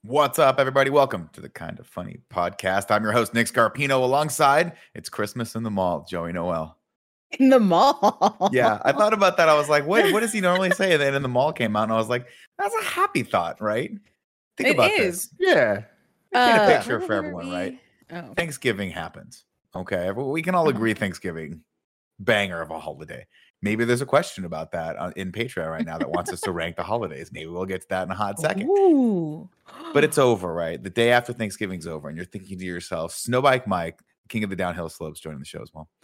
What's up, everybody? Welcome to the Kind of Funny podcast. I'm your host, Nick Scarpino. Alongside, it's Christmas in the mall, Joey Noel. In the mall? Yeah, I thought about that. I was like, wait, what does he normally say? And then in the mall came out, and I was like, that's a happy thought, right? Think about this. Yeah. Paint a picture for everyone, right? Oh. Thanksgiving happens. Okay, we can all agree Thanksgiving, banger of a holiday. Maybe there's a question about that in Patreon right now that wants us to rank the holidays. Maybe we'll get to that in a hot second. Ooh. But it's over, right? The day after Thanksgiving's over, and you're thinking to yourself, Snowbike Mike, king of the downhill slopes, joining the show as well.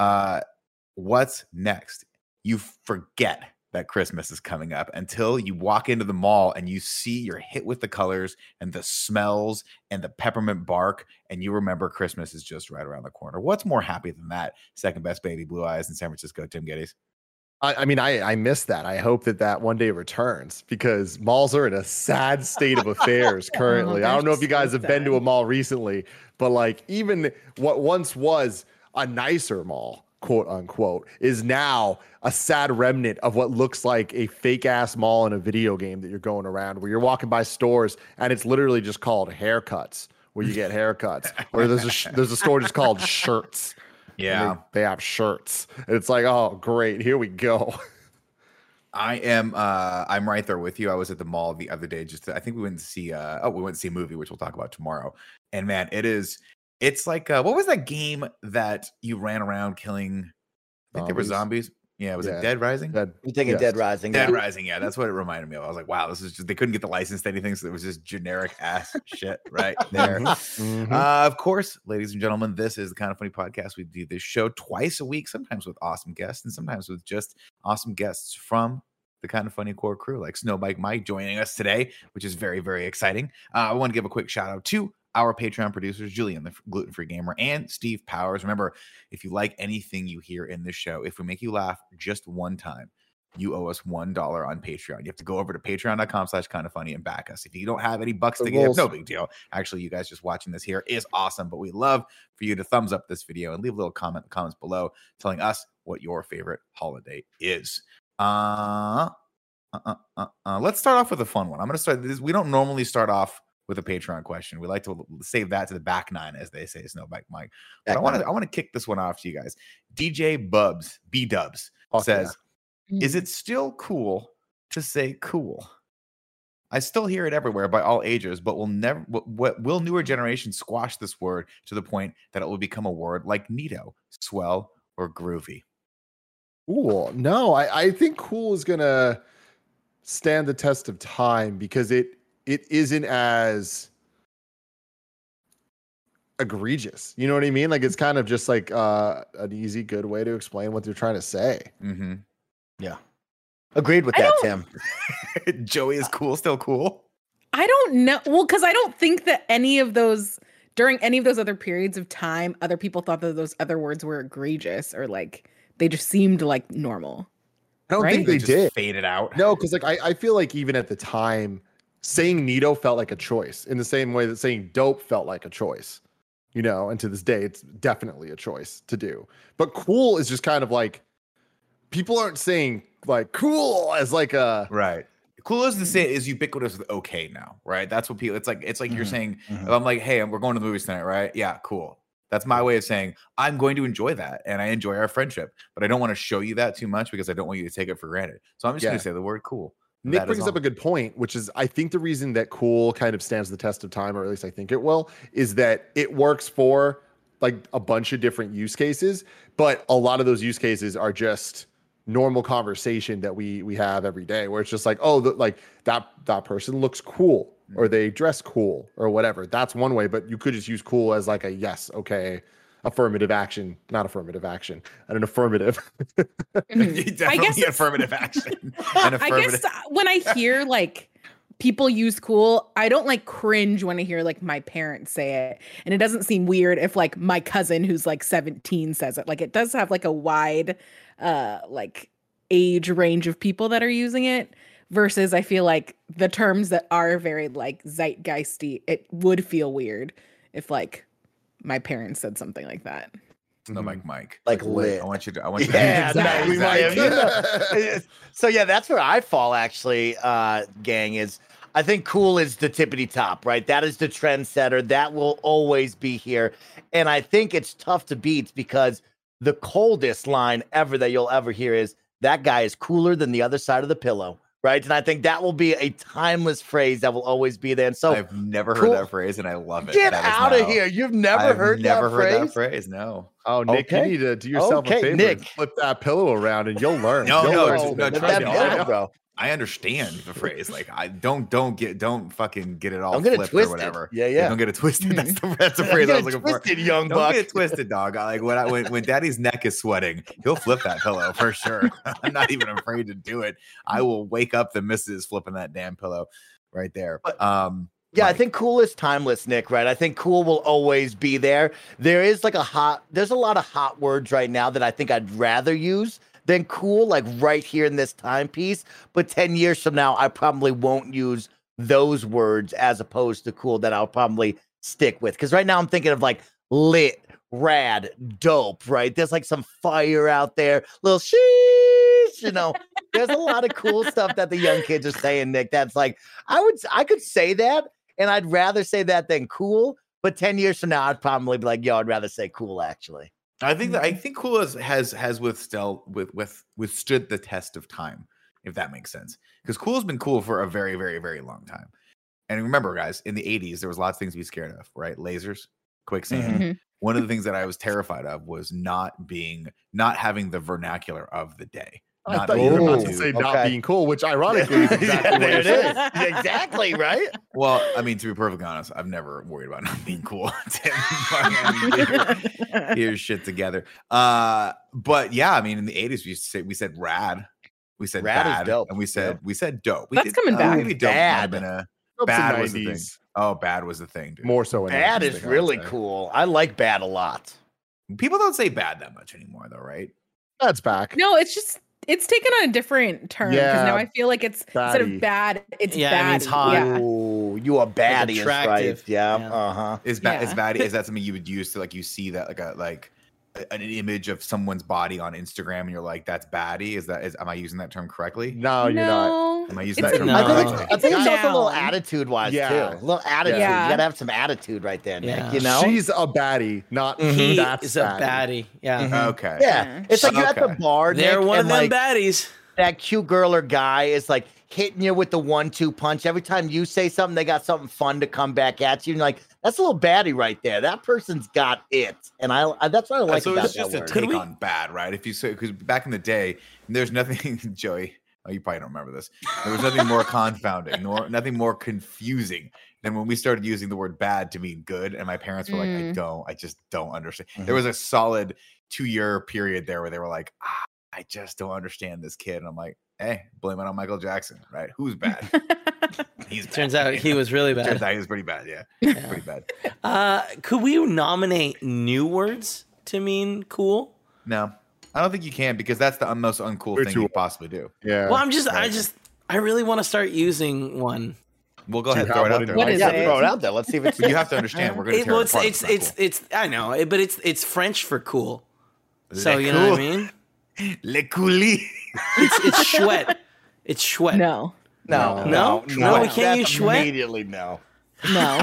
What's next? You forget that Christmas is coming up until you walk into the mall and you see you're hit with the colors and the smells and the peppermint bark, and you remember Christmas is just right around the corner. What's more happy than that? Second best baby blue eyes in San Francisco, Tim Geddes. I miss that. I hope that one day returns because malls are in a sad state of affairs currently. I don't know if you guys have been to a mall recently, but like even what once was a nicer mall, quote unquote, is now a sad remnant of what looks like a fake ass mall in a video game that you're going around where you're walking by stores and it's literally just called haircuts, where you get haircuts, or there's a store just called shirts. Yeah, they have shirts. And it's like, oh, great, here we go. I'm right there with you. I was at the mall the other day. I think we went to see a movie, which we'll talk about tomorrow. And man, it's like what was that game that you ran around killing? I think there were zombies. Yeah, was it Dead Rising? You're thinking Dead Rising. Dead Rising, yeah, that's what it reminded me of. I was like, wow, this is just, they couldn't get the license to anything, so it was just generic ass shit right there. Of course, ladies and gentlemen, this is the Kind of Funny podcast. We do this show twice a week, sometimes with awesome guests and sometimes with just awesome guests from the Kind of Funny core crew, like Snowbike Mike joining us today, which is very, very exciting. I want to give a quick shout out to our Patreon producers, Julian, the gluten-free gamer, and Steve Powers. Remember, if you like anything you hear in this show, if we make you laugh just one time, you owe us $1 on Patreon. You have to go over to patreon.com/kindoffunny and back us. If you don't have any bucks to give, no big deal. Actually, you guys just watching this here is awesome, but we love for you to thumbs up this video and leave a little comment in the comments below telling us what your favorite holiday is. Let's start off with a fun one. I'm going to start this. We don't normally start off with a Patreon question. We like to save that to the back nine, as they say, Snowbike Mike. But I want to kick this one off to you guys. DJ Bubs, B-Dubs, says, is it still cool to say cool? I still hear it everywhere by all ages, but will newer generations squash this word to the point that it will become a word like neato, swell, or groovy? Ooh, no, I think cool is going to stand the test of time because it isn't as egregious. You know what I mean? Like it's kind of just like an easy, good way to explain what they're trying to say. Mm-hmm. Yeah. Agreed with that, Tim. Joey is cool, still cool. I don't know. Well, because I don't think that during any of those other periods of time, other people thought that those other words were egregious or like they just seemed like normal. I don't think they did. Faded out. No, because like I feel like even at the time, saying neato felt like a choice in the same way that saying dope felt like a choice, you know, and to this day, it's definitely a choice to do. But cool is just kind of like, people aren't saying like cool as like a... Right. Cool is ubiquitous with okay now, right? That's what people, it's like you're saying, if I'm like, hey, we're going to the movies tonight, right? Yeah, cool. That's my way of saying I'm going to enjoy that and I enjoy our friendship, but I don't want to show you that too much because I don't want you to take it for granted. So I'm just going to say the word cool. Nick brings up a good point, which is I think the reason that cool kind of stands the test of time, or at least I think it will, is that it works for like a bunch of different use cases, but a lot of those use cases are just normal conversation that we have every day, where it's just like, oh, like that person looks cool or they dress cool or whatever. That's one way, but you could just use cool as like a yes, okay, affirmative action, not affirmative action, and an affirmative. Definitely affirmative action. I guess when I hear like people use cool, I don't like cringe when I hear like my parents say it. And it doesn't seem weird if like my cousin who's like 17 says it. Like it does have like a wide like age range of people that are using it. Versus I feel like the terms that are very like zeitgeisty, it would feel weird if like my parents said something like that. No, Mike. Like lit. I want you to. Yeah, exactly. So yeah, that's where I fall actually, gang, is I think cool is the tippity top, right? That is the trendsetter. That will always be here. And I think it's tough to beat because the coldest line ever that you'll ever hear is that guy is cooler than the other side of the pillow, right? And I think that will be a timeless phrase that will always be there. And so I've never heard that phrase, and I love it. Get out of here. You've never heard that phrase? No. Oh, Nick, you need to do yourself a favor Nick. and flip that pillow around and you'll learn. No, Trust me, bro. I understand the phrase. Like, I don't fucking get it all Don't get it flipped twisted. or whatever. Yeah. Don't get it twisted. That's the phrase I was looking for. Young Don't buck. get it twisted, dog. I like when Daddy's neck is sweating, he'll flip that pillow for sure. I'm not even afraid to do it. I will wake up the missus flipping that damn pillow right there. Yeah, I think cool is timeless, Nick, right? I think cool will always be there. There's a lot of hot words right now that I think I'd rather use than cool, like right here in this timepiece. But 10 years from now, I probably won't use those words as opposed to cool that I'll probably stick with. Because right now I'm thinking of like lit, rad, dope, right? There's like some fire out there, little sheesh, there's a lot of cool stuff that the young kids are saying, Nick. That's like, I could say that, and I'd rather say that than cool. But 10 years from now, I'd probably be like, yo, I'd rather say cool, actually. I think cool has withstood the test of time, if that makes sense. Because cool has been cool for a very, very, very long time. And remember, guys, in the 80s, there was lots of things to be scared of, right? Lasers, quicksand. Mm-hmm. One of the things that I was terrified of was not having the vernacular of the day. I thought you were about to say not being cool, which ironically is exactly what it is. Exactly, right? Well, I mean, to be perfectly honest, I've never worried about not being cool. Here's shit together. But yeah, I mean, in the 80s, we said rad. We said rad bad, is dope. And we said dope. That's coming back. Maybe dope Bad. might have been Dope's bad the was the thing. 90s. Oh, bad was the thing, dude. More so in Bad 90s, is I would really say. cool. I like bad a lot. People don't say bad that much anymore, though, right? That's back. No, it's taken on a different turn because Yeah. now I feel like it's instead of Baddie. bad, it's Yeah, bad. it means hot. Yeah. Ooh, you are baddie, is right? attractive. Yeah. Yeah. Uh-huh. Is Yeah. bad? Is that something you would use to like you see that like an image of someone's body on Instagram and you're like, that's baddie? Am I using that term correctly? No, you're not. Am I using It's that a term? No. I think it's also a little noun. attitude-wise, Yeah. too. A little attitude. Yeah. You gotta have some attitude right there, Nick, Yeah. you know? She's a baddie, not He that's is a baddie. Yeah. Okay. Yeah. It's like you're at the Okay. bar, They're Nick, one of and them like, baddies. that cute girl or guy is like hitting you with the 1-2 punch. Every time you say something, they got something fun to come back at you. And you're like, that's a little baddie right there. That person's got it. And I that's what I like So about it's that just a word. take on bad, right? If you say, because back in the day, there's nothing, Joey. Oh, you probably don't remember this. There was nothing more confounding, nor nothing more confusing than when we started using the word bad to mean good. And my parents were like, I just don't understand. There was a solid 2-year period there where they were like, I just don't understand this kid. And I'm like, hey, blame it on Michael Jackson, right? Who's bad? He's bad. Turns out he was really bad. Turns out he was pretty bad. Yeah. Pretty bad. Could we nominate new words to mean cool? No, I don't think you can because that's the most uncool We're thing too- you possibly do. Yeah. Well, I really want to start using one. We'll go ahead and have throw it out one there. in What is Yeah, it? throw it out there. Let's see if it's But you have to understand, we're going to tear Well, it apart. it's I know, but it's French for cool. So Le you know what I cool. mean? Le coulis. It's chouette. It's chouette. No. No, we can't That's use chouette? Immediately, no. No.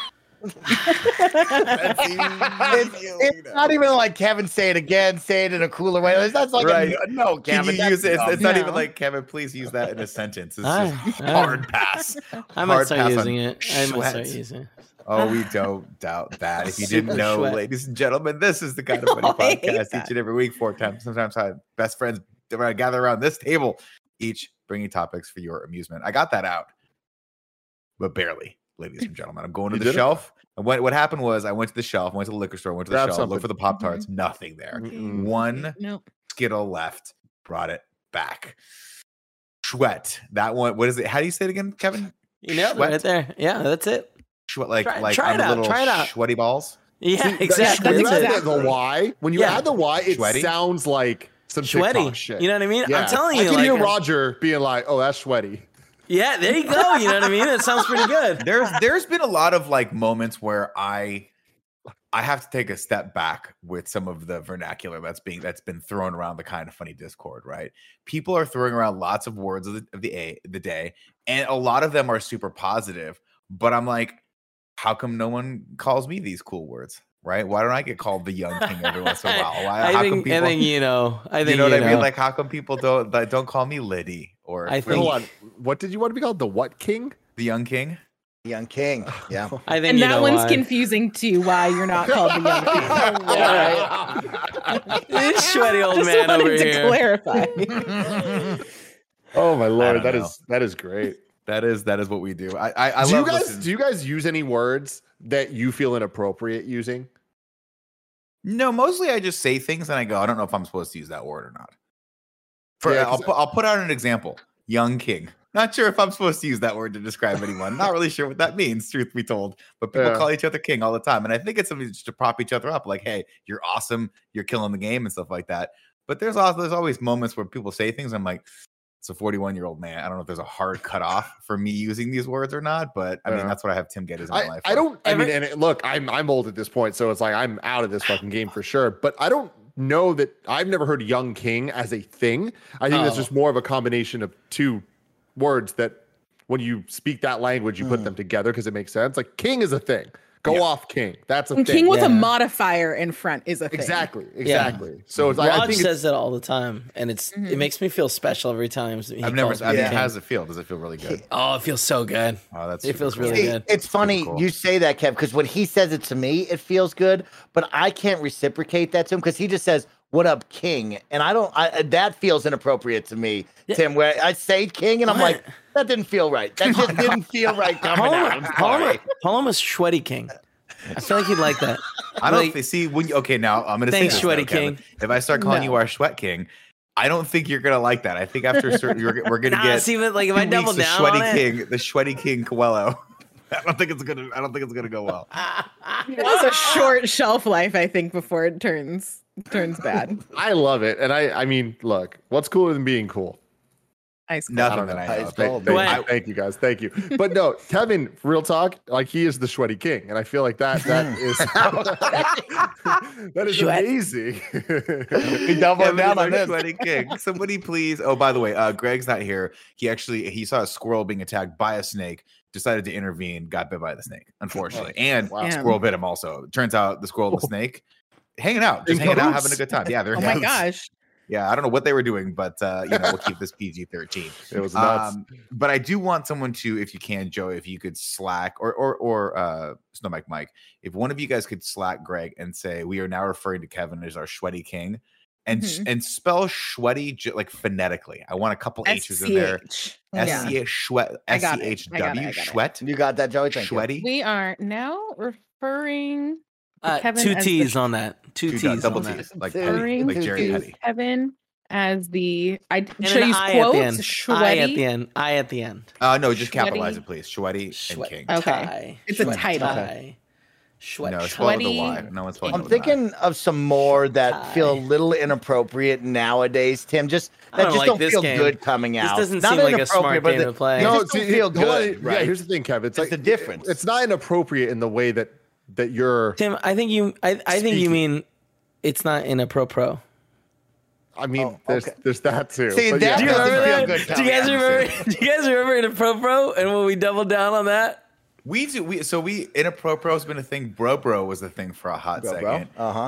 It's not even like Kevin, say it again, say it in a cooler way. That's like Right. no, Can Kevin. you use it? It's No. not even like, Kevin, please use that in a sentence. It's just Ah, hard pass. I might Hard start pass on using it. I might start chouette. using it. Oh, we don't doubt that. If you didn't Super know, chouette. ladies and gentlemen, this is the Kind of Funny Oh, I hate podcast that. each and every week, 4 times, sometimes 5 best friends gather around this table, each bringing topics for your amusement. I got that out, but barely, ladies and gentlemen. I'm going to You the did it? shelf. And what happened was I went to the shelf, went to the liquor store, went to the Grab shelf, something. looked for the Pop-Tarts, nothing there. Mm-mm. One No. Skittle left, brought it back. Chouette. That one, what is it? How do you say it again, Kevin? You nailed it Chouette? right there. Yeah, that's it. Chouette, like Try on it the out, little try it out. sweaty balls. Yeah, See, exactly. When you That's add exactly. the Y, when you Yeah. add the Y, it Sweaty? sounds like some TikTok Sweaty. shit. You know what I mean? Yeah. I'm telling you. I can like, hear Roger being like, "Oh, that's sweaty." Yeah, there you go. You know what I mean? It sounds pretty good. There's been a lot of like moments where I I have to take a step back with some of the vernacular that's been thrown around the Kind of Funny Discord, right? People are throwing around lots of words of the day, and a lot of them are super positive. But I'm like, how come no one calls me these cool words? Right? Why don't I get called the young king every once in a while? I think you know what I mean. Like, how come people don't call me Liddy or I think what did you want to be called? The what king? the young king? Young king. Yeah. I think And you that know one's why. confusing too. Why you're not called the young king? This sweaty old Just man wanted over to here. clarify. Oh my lord, don't know. that is great. That is what we do. I Do love you guys listening. do you guys use any words that you feel inappropriate using? No, mostly I just say things and I go, I don't know if I'm supposed to use that word or not. Yeah, 'cause I'll put out an example. Young king. Not sure if I'm supposed to use that word to describe anyone. Not really sure what that means, truth be told. But people Yeah. call each other king all the time. And I think it's something just to prop each other up. Like, hey, you're awesome. You're killing the game and stuff like that. But there's always moments where people say things. I'm like, it's a 41-year-old man. I don't know if there's a hard cutoff for me using these words or not. But I mean, Yeah. that's what I have Tim Geddes in my life. I for. don't. I mean, and look, I'm old at this point, so it's like I'm out of this fucking game for sure. But I don't know that I've never heard young king as a thing. I think that's Oh. just more of a combination of two words that when you speak that language, you put them together because it makes sense. Like king is a thing. Go Yeah. off king. That's a And thing. king with Yeah. a modifier in front is a thing. Exactly. So it's like Raj I think says that all the time, and it makes me feel special every time. He I've never. calls me I mean, king. how does it feel? Does it feel really good? Oh, it feels so good. Oh, that's It super feels cool. really See, good. it's funny cool. you say that, Kev, because when he says it to me, it feels good, but I can't reciprocate that to him because he just says, "What up, king?" And I don't. That feels inappropriate to me, Yeah. Tim. Where I say king, and I'm What? like, that didn't feel right. That just didn't feel right coming out. I'm sorry. Call him a sweaty king. I feel like he'd like that. I don't Like- see when you, okay, now I'm gonna say Thanks, this, Sweaty though, Kevin. King. If I start calling No. you our sweat king, I don't think you're gonna like that. I think after a certain we're gonna Nah, get see, but like if 2 I double weeks of down sweaty on it, king, the sweaty king Coelho. I don't think it's gonna go well. It has a short shelf life, I think, before it turns bad. I love it, and I mean, look, what's cooler than being cool? Ice cream. Nothing don't that know. I know. Ice of. cold. Thank you guys. Thank you. But no, Kevin, real talk, like he is the sweaty king. And I feel like that is that is Sweat. amazing. We doubling Kevin down is our on this. sweaty king. Somebody please. Oh, by the way, Greg's not here. He saw a squirrel being attacked by a snake, decided to intervene, got bit by the snake, unfortunately. And Wow. Yeah. squirrel bit him also. Turns out the squirrel and the snake hanging out, just In hanging out, cahoots? having a good time. Yeah, they're Oh in my cahoots. gosh. Yeah, I don't know what they were doing, but we'll keep this PG-13. It was nuts. But I do want someone to, if you can, Joe, if you could Slack or Snow Mike, if one of you guys could Slack Greg and say we are now referring to Kevin as our sweaty king, and Mhm. and spell sweaty like phonetically. I want a couple H's in there. SCH. S Yeah. C H sweat I got it. SCHW I got it. sweat You got that, Joey? Thank you. sweaty. We are now referring Kevin two as T's the- on that. Two T's double on T's that. like Two Petty, like T's. Jerry Petty. Kevin as the And should I an use I at the end. quotes? I at the Sweaty? end. I at the end. No, just capitalize Sweaty. it, please. Sweaty and Sweat- king. Okay. Tie. It's a Sweat title. tie. Sweat. No, spell it with a Sweaty. Y. No one's spelling it I'm with an I. thinking of some more that Tie. feel a little inappropriate nowadays, Tim. Just I that don't just like don't this feel game. good coming This out. doesn't Not seem like a inappropriate, smart but game to play. They No, just don't feel hold on. good, right? Yeah, here's the thing, Kevin. It's It's like the difference. It's not inappropriate in the way that you're. Tim, I think you Speaking. mean it's not in a pro. I mean, Oh, okay. there's that too. See, But that yeah. doesn't remember feel that? good Do you coming guys out. remember? Do you guys remember in a pro and when we doubled down on that? We do. We in a pro has been a thing. Bro was a thing for a hot second.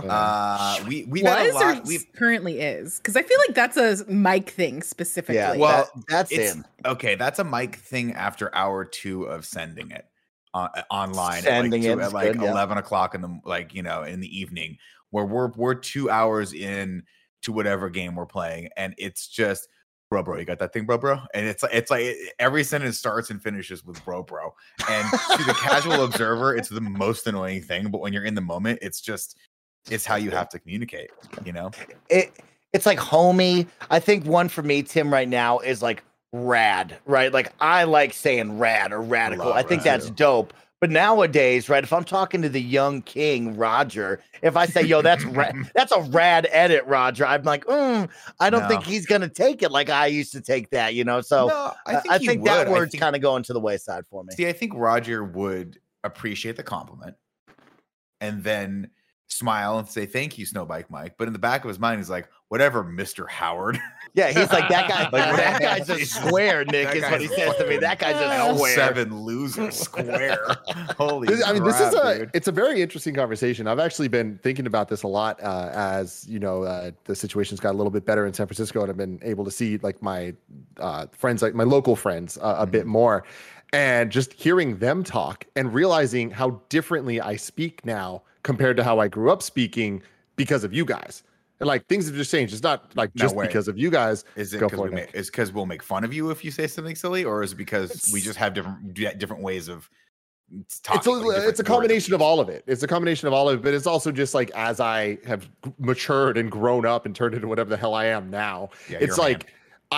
We've had a Was or lot. We've currently is? Because I feel like that's a Mike thing specifically. Yeah, well, that's it's in. okay. That's a Mike thing after hour 2 of sending it online Sending it at is like good, yeah. 11 o'clock in the evening, where we're 2 hours in to whatever game we're playing, and it's just bro, you got that thing, bro, and it's like every sentence starts and finishes with bro, and to the casual observer, it's the most annoying thing. But when you're in the moment, it's how you have to communicate, you know. It's like homie. I think one for me, Tim, right now is like rad, right? Like I like saying rad or radical. Love I think rad. that's dope. But nowadays, right, if I'm talking to the young king, Roger, if I say, yo, that's that's a rad edit, Roger, I'm like, I don't No. think he's going to take it like I used to take that, you know? So No, I he think that would. I word's think- kind of going to the wayside for me. See, I think Roger would appreciate the compliment, and then smile and say thank you, Snowbike Mike. But in the back of his mind, he's like, whatever, Mr. Howard. Yeah, he's like that guy. Like, that guy's a square, Nick. That Is what he guy's says to me. That guy's a square. L7 loser square. Holy This is dude. it's a very interesting conversation. I've actually been thinking about this a lot as the situation's got a little bit better in San Francisco, and I've been able to see like my friends, like my local friends, a bit more, and just hearing them talk and realizing how differently I speak now compared to how I grew up speaking because of you guys. And like things have just changed. It's not like just because of you guys. Is it Go because for it, Nick. it's because we'll make fun of you if you say something silly, or is it because we just have different ways of talking? It's a combination of all of it. It's a combination of all of it, but it's also just like as I have matured and grown up and turned into whatever the hell I am now. Yeah, it's like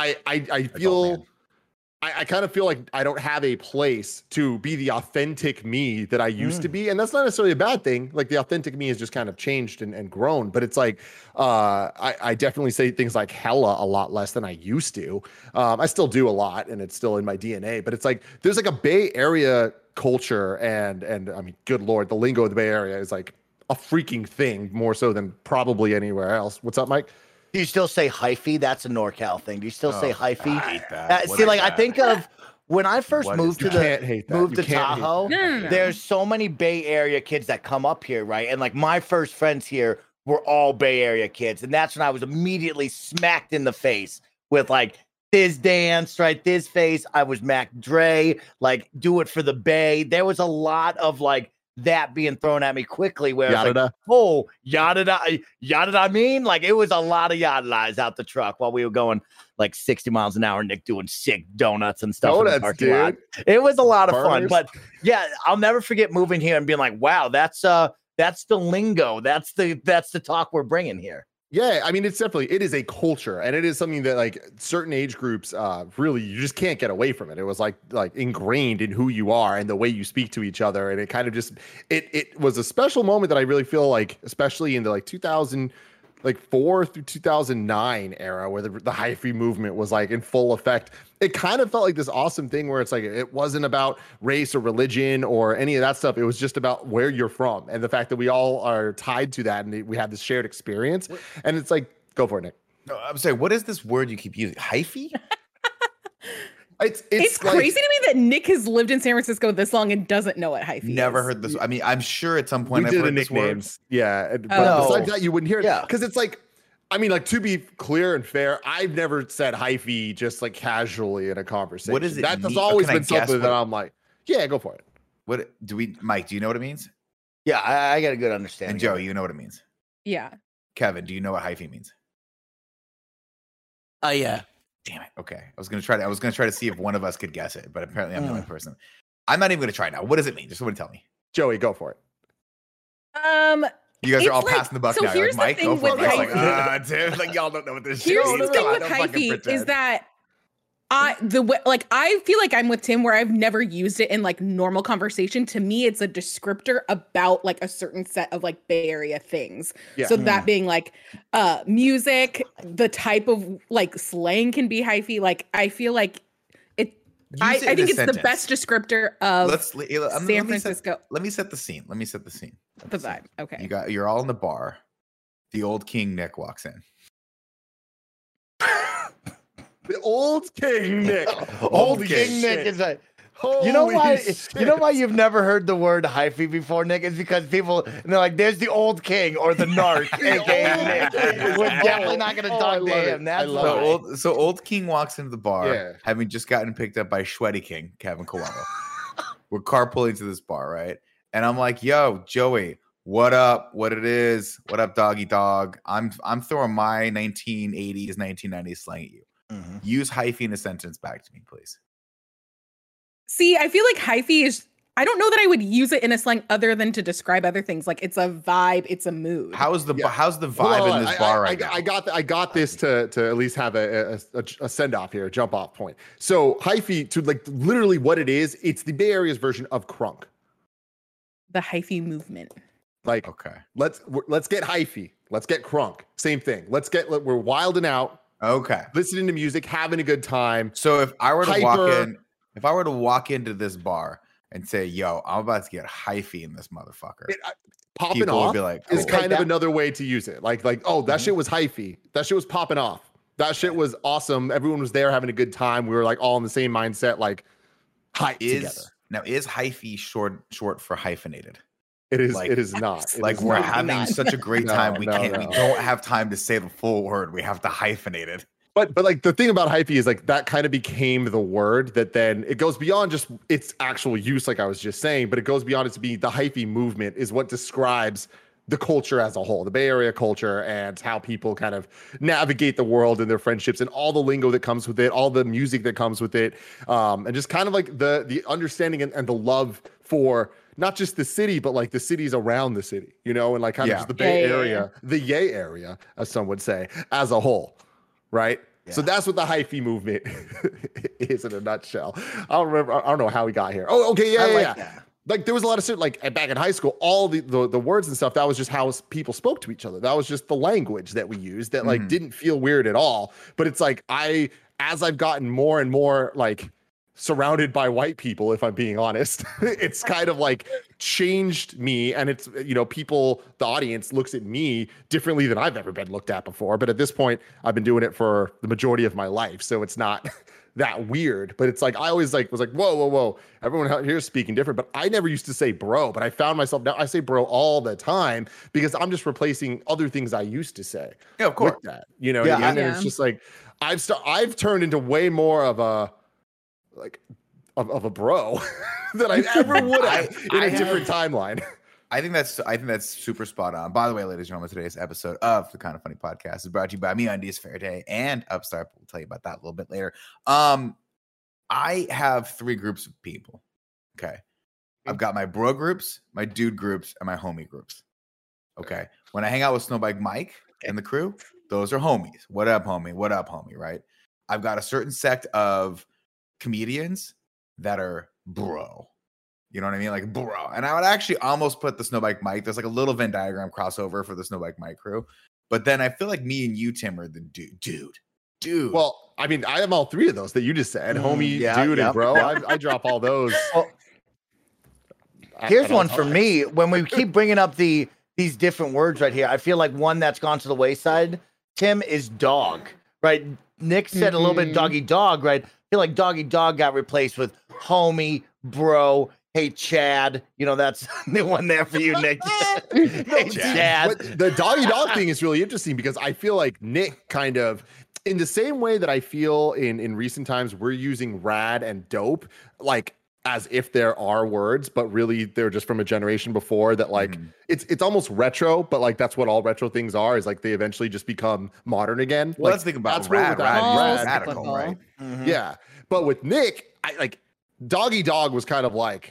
I feel I kind of feel like I don't have a place to be the authentic me that I used to be. And that's not necessarily a bad thing. Like the authentic me has just kind of changed and grown. But it's like I definitely say things like hella a lot less than I used to. I still do a lot and it's still in my DNA. But it's like there's like a Bay Area culture and I mean, good Lord, the lingo of the Bay Area is like a freaking thing more so than probably anywhere else. What's up, Mike? Do you still say hyphy? That's a NorCal thing. Do you still say hyphy? I hate that. See, like I think of when I first moved to Tahoe. No. There's so many Bay Area kids that come up here, right? And like my first friends here were all Bay Area kids, and that's when I was immediately smacked in the face with like Thiz Dance, right? Thiz Face. I was Mac Dre, like do it for the Bay. There was a lot of like that being thrown at me quickly where it's like, oh, yada I mean, like it was a lot of yada out the truck while we were going like 60 miles an hour, Nick doing sick donuts and stuff. Donuts, dude. Lot. It was a lot of fun. But yeah, I'll never forget moving here and being like, wow, that's the lingo. That's the talk we're bringing here. Yeah, I mean, it is a culture, and it is something that like certain age groups really you just can't get away from it. It was like ingrained in who you are and the way you speak to each other, and it kind of just it was a special moment that I really feel like, especially in the like 2004 through 2009 era where the hyphy movement was like in full effect. It kind of felt like this awesome thing where it's like it wasn't about race or religion or any of that stuff. It was just about where you're from and the fact that we all are tied to that and we have this shared experience. And it's like, go for it, Nick. No, I'm sorry. What is this word you keep using? Hyphy? It's like, crazy to me that Nick has lived in San Francisco this long and doesn't know what hyphy is. Never heard this. I mean, I'm sure at some point we I've did heard the this nicknames. Word. Yeah. But besides that, you wouldn't hear it. Yeah. Because it's like, I mean, like to be clear and fair, I've never said hyphy just like casually in a conversation. What is it? That has always been something that I'm like, yeah, go for it. What do we, Mike? Do you know what it means? Yeah, I got a good understanding. And Joe, you know what it means? Yeah. Kevin, do you know what hyphy means? Yeah. Damn it. Okay. I was gonna try to see if one of us could guess it, but apparently I'm the only person. I'm not even gonna try now. What does it mean? Just somebody tell me. Joey, go for it. You guys are all passing the buck so now. You're here's like, Mike, the go thing for it. with Mike's hyphy. like, dude, like y'all don't know what this shit Here's means. the thing Come on, with don't fucking hyphy is pretend. that I feel like I'm with Tim where I've never used it in like normal conversation. To me, it's a descriptor about like a certain set of like Bay Area things. Yeah. So that being like music, the type of like slang can be hyphy. Like I feel like I think it's the best descriptor of San Francisco. Let me set the scene. The vibe. Okay. You're all in the bar. The old King Nick walks in. The old King Nick. Old King Nick is like, you know why you've never heard the word hyphy before, Nick? It's because people and they're like, there's the old king or the narc, aka Nick. We're definitely not gonna talk to him. That's so old King walks into the bar, having just gotten picked up by Sweaty King, Kevin Coelho. We're carpooling to this bar, right? And I'm like, yo, Joey, what up? What it is? What up, doggy dog? I'm throwing my 1980s, 1990s slang at you. Mm-hmm. Use hyphy in a sentence back to me, please. See, I feel like hyphy is, I don't know that I would use it in a slang other than to describe other things. Like it's a vibe, it's a mood. How's the vibe in this bar right now? I got this to at least have a send off here, a jump off point. So hyphy, to like literally what it is, it's the Bay Area's version of crunk. The hyphy movement. Like, okay, let's get hyphy. Let's get crunk. Same thing. We're wilding out. Okay. Listening to music, having a good time. So if I were to walk into this bar and say, "Yo, I'm about to get hyphy in this motherfucker." Popping People off would be like, is "Oh." kind of another way to use it. Like, oh, that shit was hyphy. That shit was popping off. That shit was awesome. Everyone was there having a good time. We were like all in the same mindset, like hype together. Now, is hyphy short for hyphenated? It is. Like, it is not. It Like is we're not. having such a great time, we No, can't. no. We don't have time to say the full word. We have to hyphenate it. But like the thing about hyphy is like that kind of became the word that then it goes beyond just its actual use, like I was just saying, but it goes beyond it to be the hyphy movement is what describes the culture as a whole, the Bay Area culture, and how people kind of navigate the world and their friendships and all the lingo that comes with it, all the music that comes with it, and just kind of like the understanding and the love for not just the city, but like the cities around the city, you know, and like kind of just the Bay Area, the Yay area, as some would say, as a whole, right? Yeah. So that's what the hyphy movement is in a nutshell. I don't know how we got here. Oh, okay, yeah. Like there was a lot of shit like back in high school, all the words and stuff, that was just how people spoke to each other. That was just the language that we used that like didn't feel weird at all. But it's like as I've gotten more and more like surrounded by white people, if I'm being honest, it's kind of like changed me. And it's, you know, people, the audience looks at me differently than I've ever been looked at before. But at this point, I've been doing it for the majority of my life. So it's not that weird, but it's like, I always like was like, whoa. Everyone here is speaking different, but I never used to say bro, but I found myself now I say bro all the time because I'm just replacing other things I used to say. Yeah, of course. With that, you know, and it's just like, I've turned into way more of a, like of a bro than I ever would have in a different timeline. I think that's super spot on. By the way, ladies and gentlemen, today's episode of the Kind of Funny podcast is brought to you by me, Undies Faraday, and Upstart. We'll tell you about that a little bit later. I have 3 groups of people. Okay. I've got my bro groups, my dude groups, and my homie groups. Okay. When I hang out with Snowbike Mike and the crew, those are homies. What up, homie? What up, homie? Right? I've got a certain sect of comedians that are bro. You know what I mean? Like bro. And I would actually almost put the Snowbike Mike. There's like a little Venn diagram crossover for the Snowbike Mike crew. But then I feel like me and you, Tim, are the dude. Well, I mean, I have all 3 of those that you just said. Homie, dude, and bro. I drop all those. Well, here's one for me. When we keep bringing up these different words right here, I feel like one that's gone to the wayside, Tim, is dog, right? Nick said a little bit doggy dog, right? I feel like doggy dog got replaced with homie, bro, hey, Chad. You know, that's the one there for you, Nick. Hey, Chad. But the doggy dog thing is really interesting because I feel like Nick kind of, in the same way that I feel in recent times, we're using rad and dope, like as if there are words, but really they're just from a generation before that, like it's almost retro, but like that's what all retro things are, is like they eventually just become modern again. Well, like, let's think about that's rad, radical, right? Yeah. But with Nick, I like doggy dog was kind of like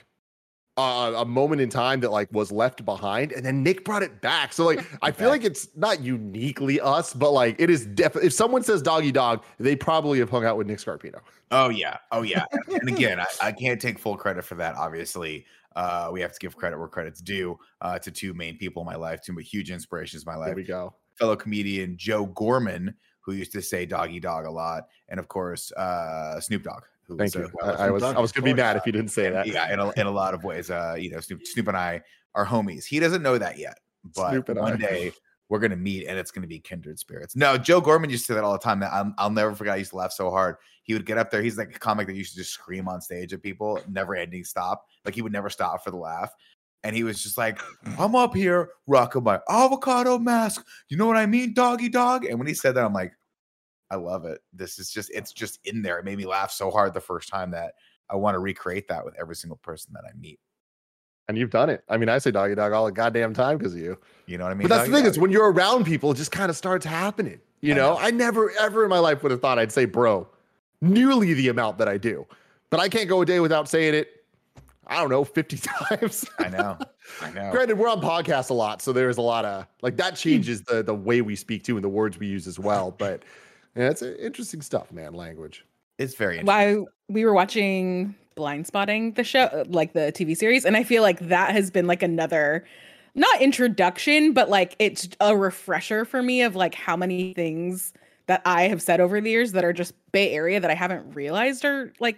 a moment in time that like was left behind, and then Nick brought it back. So like I feel like it's not uniquely us, but like it is definitely, if someone says doggy dog, they probably have hung out with Nick Scarpino. Oh yeah. And again, I can't take full credit for that. Obviously, we have to give credit where credit's due to 2 main people in my life, 2 huge inspirations in my life. There we go. Fellow comedian Joe Gorman, who used to say doggy dog a lot, and of course Snoop Dogg. Thank you. I was gonna be mad if you didn't say that. Yeah, in a lot of ways, you know, Snoop and I are homies. He doesn't know that yet, but one day we're gonna meet, and it's gonna be kindred spirits. No, Joe Gorman used to say that all the time. That I'll never forget. I used to laugh so hard. He would get up there. He's like a comic that used to just scream on stage at people, never ending stop. Like he would never stop for the laugh. And he was just like, I'm up here rocking my avocado mask. You know what I mean, doggy dog? And when he said that, I'm like, I love it. This is just, it's just in there. It made me laugh so hard the first time that I want to recreate that with every single person that I meet. And you've done it. I mean, I say doggy dog all the goddamn time because of you. You know what I mean? But that's the thing is when you're around people, it just kind of starts happening. You know, I never ever in my life would have thought I'd say bro nearly the amount that I do. But I can't go a day without saying it, I don't know, 50 times. I know. Granted, we're on podcasts a lot, so there's a lot of like that changes the way we speak too and the words we use as well. But yeah, it's interesting stuff, man. Language. It's very interesting. We were watching Blind Spotting, the show, like the TV series, and I feel like that has been like another, not introduction, but like it's a refresher for me of like how many things that I have said over the years that are just Bay Area that I haven't realized are like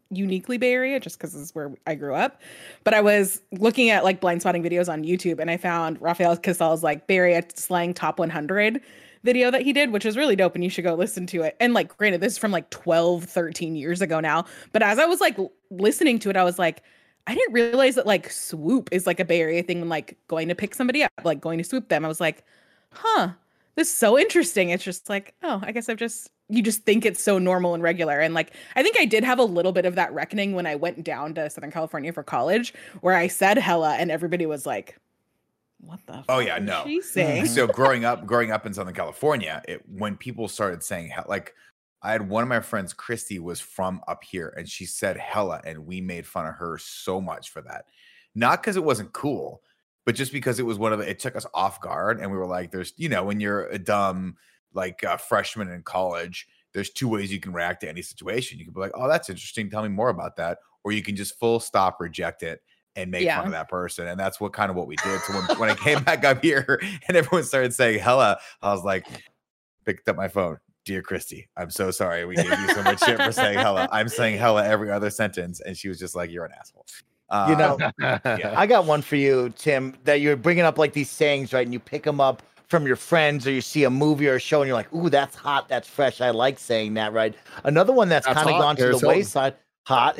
uniquely Bay Area just because this is where I grew up. But I was looking at like blind spotting videos on YouTube and I found Rafael Castell's like Bay Area slang top 100 video that he did, which is really dope. And you should go listen to it. And like, granted, this is from like 12, 13 years ago now. But as I was like listening to it, I was like, I didn't realize that like swoop is like a Bay Area thing when like going to pick somebody up, like going to swoop them. I was like, huh, this is so interesting. It's just like, oh, I guess you just think it's so normal and regular. And like, I think I did have a little bit of that reckoning when I went down to Southern California for college, where I said hella and everybody was like, what the oh yeah, no. She's saying? So growing up in Southern California, when people started saying like, I had one of my friends, Christy, was from up here, and she said hella, and we made fun of her so much for that. Not because it wasn't cool, but just because it was it took us off guard, and we were like, there's, when you're a dumb like freshman in college, there's two ways you can react to any situation. You can be like, oh, that's interesting, tell me more about that, or you can just full stop reject it and make fun of that person. And that's what we did. So when I came back up here and everyone started saying hella, I was like, picked up my phone. Dear Christy, I'm so sorry we gave you so much shit for saying hella. I'm saying hella every other sentence. And she was just like, you're an asshole. I got one for you, Tim, that you're bringing up like these sayings, right? And you pick them up from your friends, or you see a movie or a show and you're like, ooh, that's hot. That's fresh. I like saying that, right? Another one that's kind of gone to the wayside. Hot.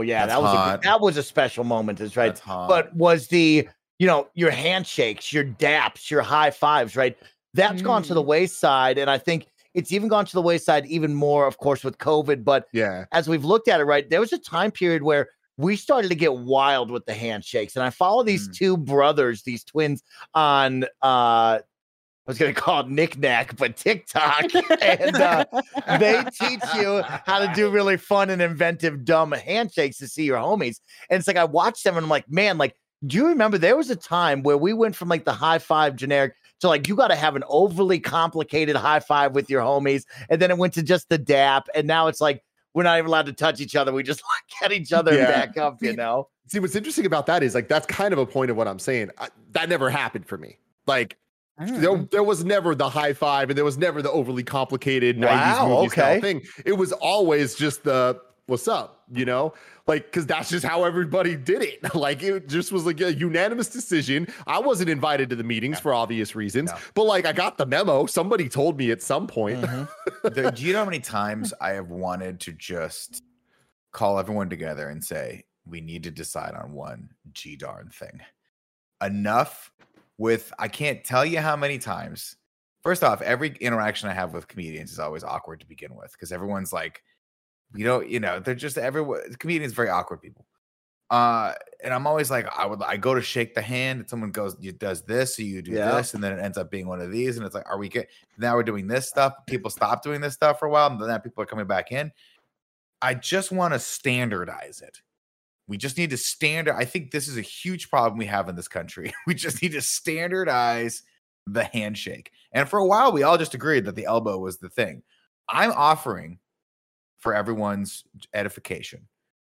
That was a special moment, is right. But was the, your handshakes, your daps, your high fives, right? That's gone to the wayside. And I think it's even gone to the wayside even more, of course, with COVID. But as we've looked at it, right, there was a time period where we started to get wild with the handshakes. And I follow these two brothers, these twins on, I was going to call it Knick-Knack, but TikTok. And they teach you how to do really fun and inventive, dumb handshakes to see your homies. And it's like, I watched them and I'm like, man, like, do you remember there was a time where we went from like the high five generic to like, you got to have an overly complicated high five with your homies. And then it went to just the dap. And now it's like, we're not even allowed to touch each other. We just look at each other and back up, See, what's interesting about that is like, that's kind of a point of what I'm saying. That never happened for me. Like, there was never the high five, and there was never the overly complicated 90s movie style thing. It was always just the what's up, like, because that's just how everybody did it. Like, it just was like a unanimous decision. I wasn't invited to the meetings for obvious reasons, but like, I got the memo. Somebody told me at some point. Do you know how many times I have wanted to just call everyone together and say, we need to decide on one darn thing? Enough. I can't tell you how many times. First off, every interaction I have with comedians is always awkward to begin with, because everyone's like, they're just comedians, very awkward people. And I'm always like, I go to shake the hand and someone goes, you does this, so you do this, and then it ends up being one of these, and it's like, now we're doing this stuff. People stop doing this stuff for a while, and then people are coming back in. I just want to standardize it. We just need to I think this is a huge problem we have in this country. We just need to standardize the handshake. And for a while, we all just agreed that the elbow was the thing. I'm offering, for everyone's edification,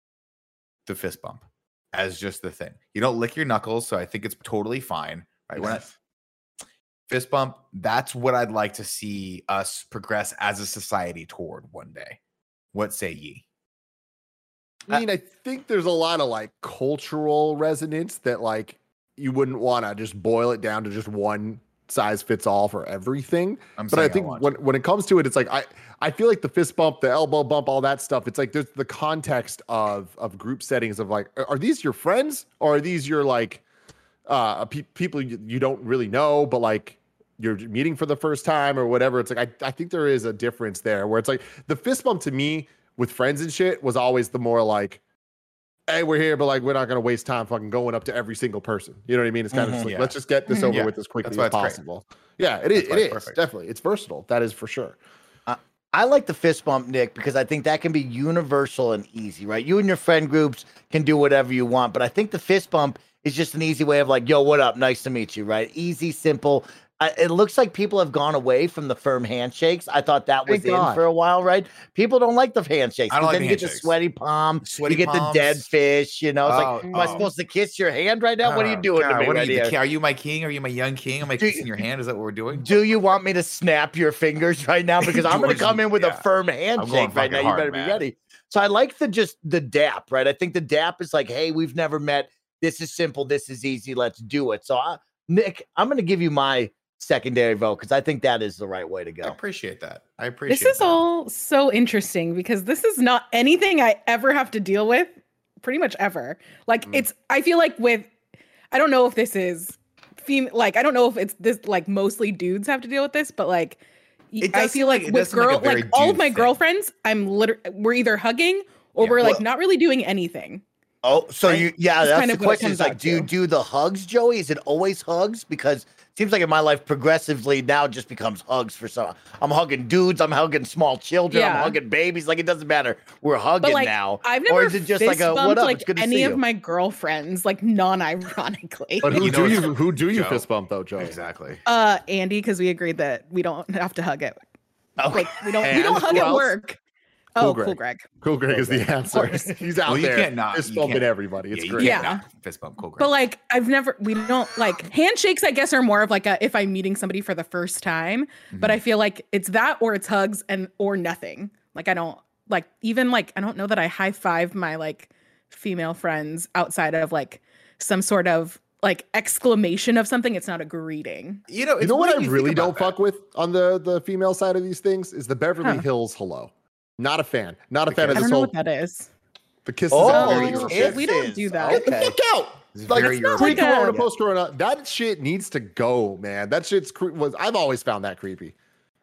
the fist bump as just the thing. You don't lick your knuckles, so I think it's totally fine. Right? Fist bump, that's what I'd like to see us progress as a society toward one day. What say ye? I mean, I think there's a lot of like cultural resonance that like you wouldn't want to just boil it down to just one size fits all for everything. But I think when it comes to it, it's like I feel like the fist bump, the elbow bump, all that stuff, it's like there's the context of group settings of like, are these your friends, or are these your like people you don't really know, but like you're meeting for the first time or whatever? It's like I think there is a difference there where it's like the fist bump to me with friends and shit was always the more like, hey, we're here, but like, we're not going to waste time fucking going up to every single person. You know what I mean? It's kind of just like, let's just get this over with as quickly as possible. Great. Yeah, it is. Perfect. Definitely. It's versatile. That is for sure. I like the fist bump, Nick, because I think that can be universal and easy, right? You and your friend groups can do whatever you want, but I think the fist bump is just an easy way of like, yo, what up? Nice to meet you, right? Easy, simple. It looks like people have gone away from the firm handshakes. I thought that was in for a while, right? People don't like the handshakes. I don't like then you get the sweaty palm. You get the dead fish. It's like, am I supposed to kiss your hand right now? What are you doing to me right here? Are you my king? Are you my young king? Am I kissing your hand? Is that what we're doing? Do you want me to snap your fingers right now? Because I'm going to come in with a firm handshake right now. You better be ready. So I like the dap, right? I think the dap is like, hey, we've never met. This is simple. This is easy. Let's do it. So Nick, I'm going to give you my secondary vote because I think that is the right way to go. I appreciate that. I appreciate This is that. all so interesting because this is not anything I ever have to deal with, pretty much ever. Like I feel like I don't know if this is like I don't know if it's this like mostly dudes have to deal with this, but like I feel like with all of my girlfriends, we're either hugging or we're like not really doing anything. Oh, so right? that's kind the of what it question. Is comes like, out do you to. do the hugs, Joey? Is it always hugs? Because it seems like in my life, progressively now it just becomes hugs for some. I'm hugging dudes. I'm hugging small children. I'm hugging babies. Like it doesn't matter. We're hugging now. I've never or is it just like a what up? Like it's good to any see of you. my girlfriends, like non-ironically. But who do you fist bump though, Joey? Exactly. Andy, because we agreed that we don't have to hug it. Okay. Like we don't hug at work. Cool Oh, Greg. Cool Greg. Cool Greg is the answer. He's out you there can't not fist you bumping can't- everybody. It's you great. can't Yeah. not fist bump Cool Greg. But like we don't like handshakes, I guess, are more of like if I'm meeting somebody for the first time. But I feel like it's that or it's hugs or nothing. Like I don't like even like I don't know that I high five my like female friends outside of like some sort of like exclamation of something. It's not a greeting. You know what I you really think don't about fuck with on the female side of these things is the Beverly Hills hello. Not a fan. Not a fan of I this don't know whole what that is. the kisses. Oh, and it's shit. we don't do that. Get the Okay. fuck out. It's Like very it's European. pre-corona, Like a- post-corona. That shit needs to go, man. That shit's I've always found that creepy.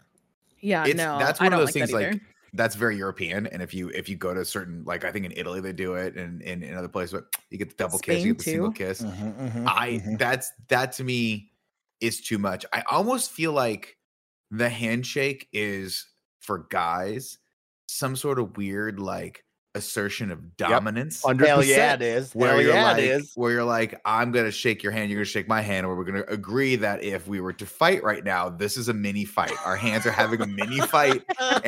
Yeah, no, that's I one of don't those like things that either. like that's very European. And if you go to certain like I think in Italy they do it and in other places, but you get the double kiss, you get the Spain, single too. kiss. Mm-hmm. That to me is too much. I almost feel like the handshake is for guys some sort of weird like assertion of dominance. 100%. Hell yeah, it is. Where Hell you're yeah, like, it is. where you're like, I'm gonna shake your hand, you're gonna shake my hand, or we're gonna agree that if we were to fight right now, this is a mini fight. Our hands are having a mini fight,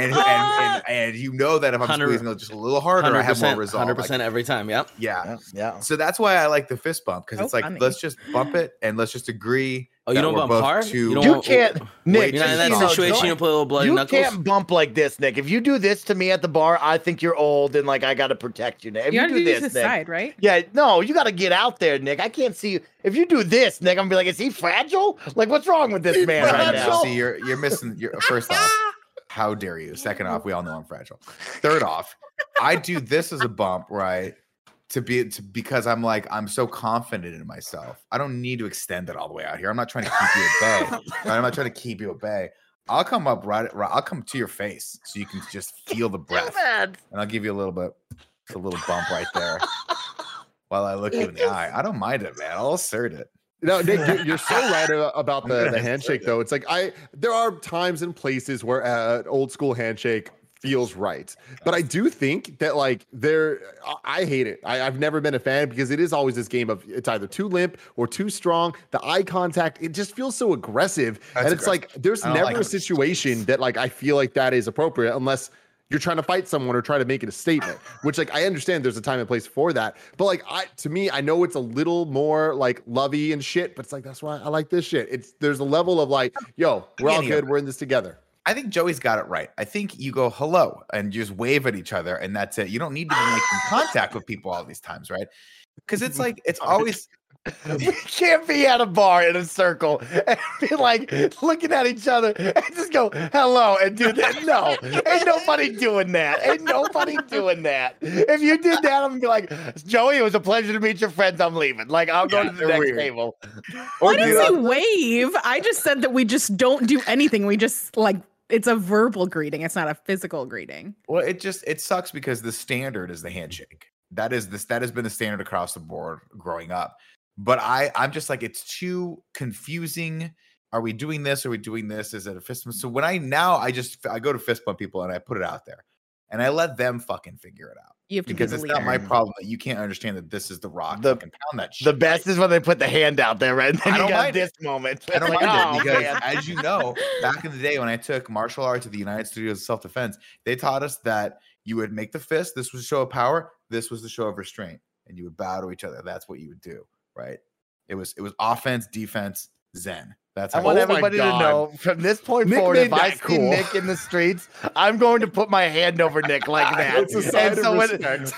and you know that if I'm 100 squeezing it just a little harder, I have more resolve. 100% Like, every time. Yep. yeah. Yeah. So that's why I like the fist bump because Oh, it's like funny. let's just bump it and let's just agree. Oh, you that don't we're bump both hard? too- You don't You want- can't, Nick. You're not in that just so situation. You put a little bloody You knuckles. can't bump like this, Nick. If you do this to me at the bar, I think you're old and like I gotta protect you, Nick. If You you gotta do do this, this Nick. side, right? Yeah, no, you gotta get out there, Nick. I can't see you. If you do this, Nick, I'm gonna be like, is he fragile? Like, what's wrong with this man right Fragile. now? See, you're missing. First off, how dare you? Second off, we all know I'm fragile. Third off, I do this as a bump, right? Because I'm like I'm so confident in myself. I don't need to extend it all the way out here. I'm not trying to keep you at bay. Right? I'm not trying to keep you at bay. I'll come up right. I'll come to your face so you can just feel the breath, and I'll give you a little bump right there while I look you in the eye. I don't mind it, man. I'll assert it. No, Nick, you're so right about the handshake, though. It's like there are times and places where an old school handshake feels right, but I do think that like I hate it. I've never been a fan because it is always this game of it's either too limp or too strong. The eye contact, it just feels so aggressive, and it's like there's never a situation that like I feel like that is appropriate unless you're trying to fight someone or try to make it a statement, which like I understand there's a time and place for that. But like to me, I know it's a little more like lovey and shit, but it's like that's why I like this shit. There's a level of like, yo, we're all good, we're in this together. I think Joey's got it right. I think you go hello and you just wave at each other and that's it. You don't need to be making contact with people all these times, right? Because it's like it's always We can't be at a bar in a circle and be like looking at each other and just go hello and do that. No, ain't nobody doing that. Ain't nobody doing that. If you did that, I'm gonna be like, Joey, it was a pleasure to meet your friends. I'm leaving. Like I'll go to the next table. I didn't say wave. I just said that we just don't do anything. We just like it's a verbal greeting. It's not a physical greeting. well, it sucks because the standard is the handshake. That has been the standard across the board growing up. But I'm just like, it's too confusing. Are we doing this? Are we doing this? Is it a fist bump? So when I go to fist bump people and I put it out there and I let them fucking figure it out. You have to Because be it's the not leader. my problem that you can't understand that this is the rock. The- Fucking pound that shit. The best is when they put the hand out there, right? And then I you don't got mind this moment. I don't Like, mind oh, it because, man. as you know, back in the day when I took martial arts at the United Studios of Self-Defense, they taught us that you would make the fist. This was a show of power. This was the show of restraint, and you would bow to each other. That's what you would do, right? It was offense, defense, zen. That's I how want Oh my everybody to God. know from this point Nick forward, made if I that see cool. Nick in the streets, I'm going to put my hand over Nick like that. It's a sign of respect.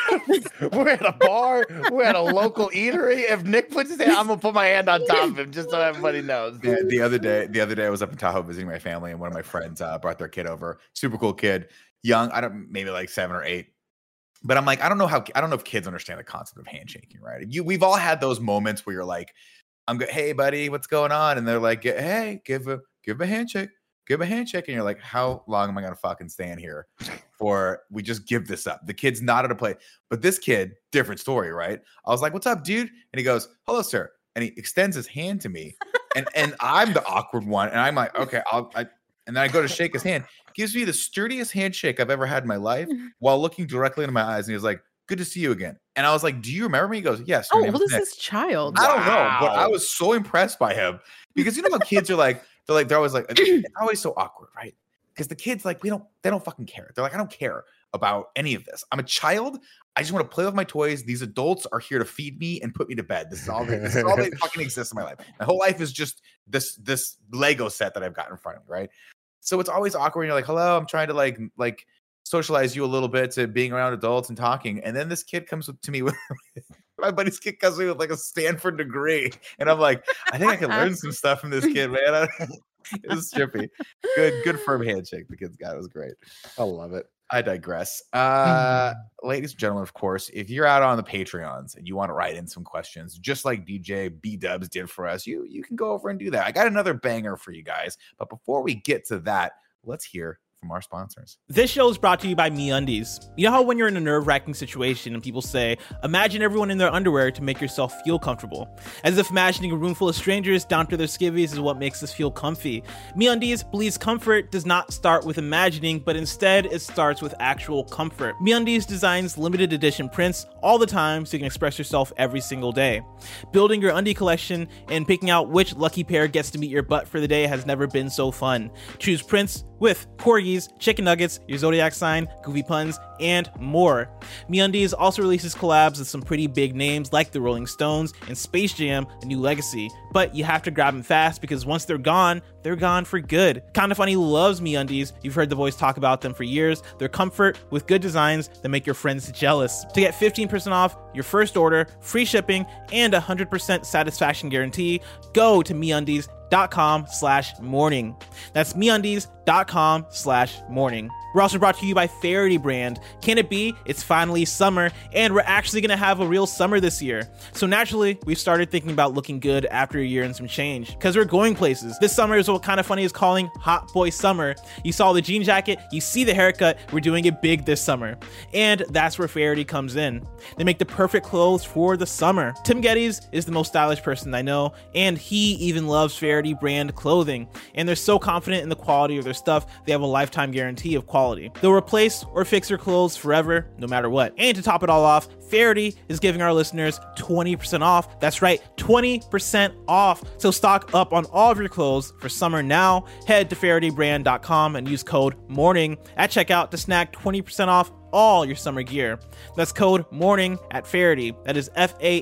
We're at a bar, we're at a local eatery. If Nick puts his hand, I'm gonna put my hand on top of him just so everybody knows. the other day I was up in Tahoe visiting my family, and one of my friends brought their kid over. Super cool kid, young, maybe like 7 or 8. But I'm like, I don't know if kids understand the concept of handshaking, right? We've all had those moments where you're like, hey buddy, what's going on? And they're like, hey, give a handshake, and you're like, how long am I gonna fucking stand here for we just give this up? The kid's not at a play, but this kid, different story, right? I was like, what's up, dude? And he goes, hello, sir, and he extends his hand to me, and I'm the awkward one, and I'm like, okay, and then I go to shake his hand. Gives me the sturdiest handshake I've ever had in my life while looking directly into my eyes, and he was like, good to see you again. And I was like, do you remember me? He goes, yes. How old is this child? I don't know, but I was so impressed by him because you know how kids are like, they're always like, it's always so awkward, right? Because the kids like, they don't fucking care. They're like, I don't care about any of this. I'm a child. I just want to play with my toys. These adults are here to feed me and put me to bed. This is all they fucking exist in my life. My whole life is just this Lego set that I've got in front of me, right? So it's always awkward. And you're like, hello, I'm trying to like socialize you a little bit to being around adults and talking. And then this kid comes to me with my buddy's kid comes to me with like a Stanford degree. And I'm like, I think I can learn some stuff from this kid, man. It was trippy. Good firm handshake the kid's got. It was great. I love it. I digress. Ladies and gentlemen, of course, if you're out on the Patreons and you want to write in some questions, just like DJ B-Dubs did for us, you can go over and do that. I got another banger for you guys. But before we get to that, let's hear from our sponsors. This show is brought to you by MeUndies. You know how when you're in a nerve-wracking situation and people say, imagine everyone in their underwear to make yourself feel comfortable. As if imagining a room full of strangers down to their skivvies is what makes us feel comfy. MeUndies believes comfort does not start with imagining, but instead it starts with actual comfort. MeUndies designs limited edition prints all the time so you can express yourself every single day. Building your undie collection and picking out which lucky pair gets to meet your butt for the day has never been so fun. Choose prints with corgis, chicken nuggets, your zodiac sign, goofy puns, and more. MeUndies also releases collabs with some pretty big names like the Rolling Stones and Space Jam: A New Legacy. But you have to grab them fast because once they're gone for good. Kinda Funny loves MeUndies. You've heard the voice talk about them for years. They're comfort with good designs that make your friends jealous. To get 15% off your first order, free shipping, and 100% satisfaction guarantee, go to MeUndies.com/morning. That's MeUndies.com/morning. We're also brought to you by Faherty brand. Can it be? It's finally summer, and we're actually going to have a real summer this year. So naturally, we've started thinking about looking good after a year and some change, because we're going places. This summer is what Kinda Funny is calling Hot Boy Summer. You saw the jean jacket, you see the haircut, we're doing it big this summer. And that's where Faherty comes in. They make the perfect clothes for the summer. Tim Geddes is the most stylish person I know, and he even loves Faherty brand clothing. And they're so confident in the quality of their stuff, they have a lifetime guarantee of quality. They'll replace or fix your clothes forever, no matter what. And to top it all off, Faherty is giving our listeners 20% off. That's right, 20% off. So stock up on all of your clothes for summer now. Head to FahertyBrand.com and use code MORNING at checkout to snag 20% off all your summer gear. That's code MORNING at Faherty. That is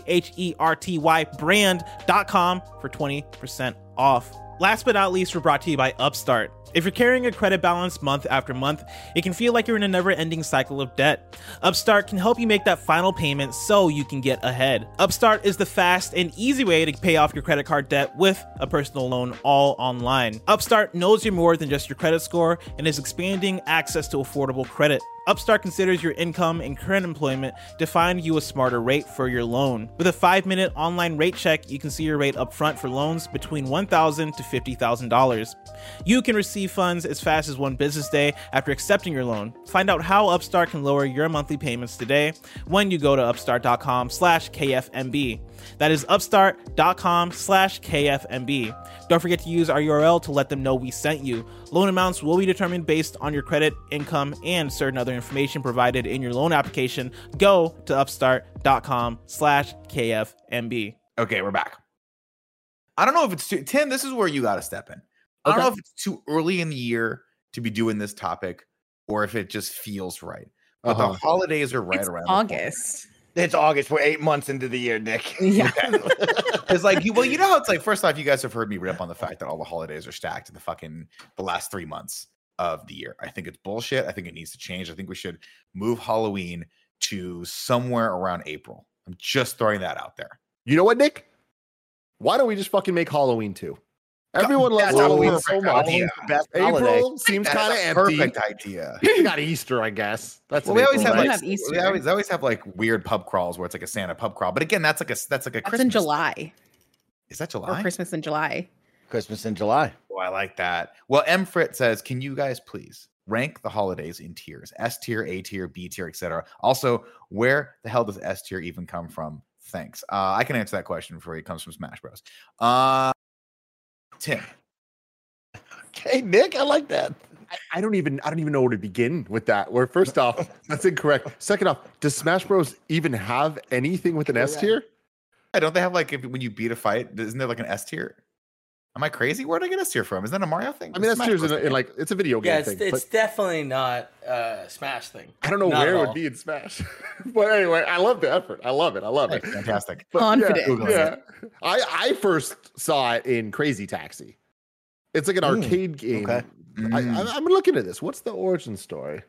FAHERTY brand.com for 20% off. Last but not least, we're brought to you by Upstart. If you're carrying a credit balance month after month, it can feel like you're in a never-ending cycle of debt. Upstart can help you make that final payment so you can get ahead. Upstart is the fast and easy way to pay off your credit card debt with a personal loan all online. Upstart knows you're more than just your credit score and is expanding access to affordable credit. Upstart considers your income and current employment to find you a smarter rate for your loan. With a 5-minute online rate check, you can see your rate upfront for loans between $1,000 to $50,000. You can receive funds as fast as one business day after accepting your loan. Find out how Upstart can lower your monthly payments today when you go to upstart.com/KFMB. That is upstart.com/KFMB. Don't forget to use our URL to let them know we sent you. Loan amounts will be determined based on your credit, income, and certain other information provided in your loan application. Go to upstart.com/KFMB. Okay, we're back. I don't know if it's too, Tim, this is where you got to step in. I don't know if it's too early in the year to be doing this topic or if it just feels right. But the holidays are right It's around August. It's August. We're 8 months into the year, Nick. Yeah. It's like you know how it's like. First off, you guys have heard me rip on the fact that all the holidays are stacked in the last 3 months of the year. I think it's bullshit. I think it needs to change. I think we should move Halloween to somewhere around April. I'm just throwing that out there. You know what, Nick? Why don't we just fucking make Halloween too? Everyone loves Halloween so much. April seems kind of empty. Perfect idea. We got Easter, I guess. That's we always have right? like Easter. we always have like weird pub crawls where it's like a Santa pub crawl. But again, that's That's Christmas. in July. Is that July? Or Christmas in July. Christmas in July. Oh, I like that. Well, M. Frit says, can you guys please rank the holidays in tiers? S tier, A tier, B tier, etc. Also, where the hell does S tier even come from? Thanks. I can answer that question before it comes from Smash Bros. Tim. Okay, Nick, I like that. I don't even know where to begin with that. Where first off, that's incorrect. Second off, does Smash Bros even have anything with an S tier? Yeah, don't they have like when you beat a fight, isn't there like an S tier? Am I crazy? Where'd I get S tier from? Is that a Mario thing? I mean, S tier is in like it's a video game thing. It's definitely not a Smash thing. I don't know where it would be in Smash. But anyway, I love the effort. I love it. Hey, fantastic. But Confident. Yeah. I first saw it in Crazy Taxi. It's like an arcade game. Okay. I'm looking at this. What's the origin story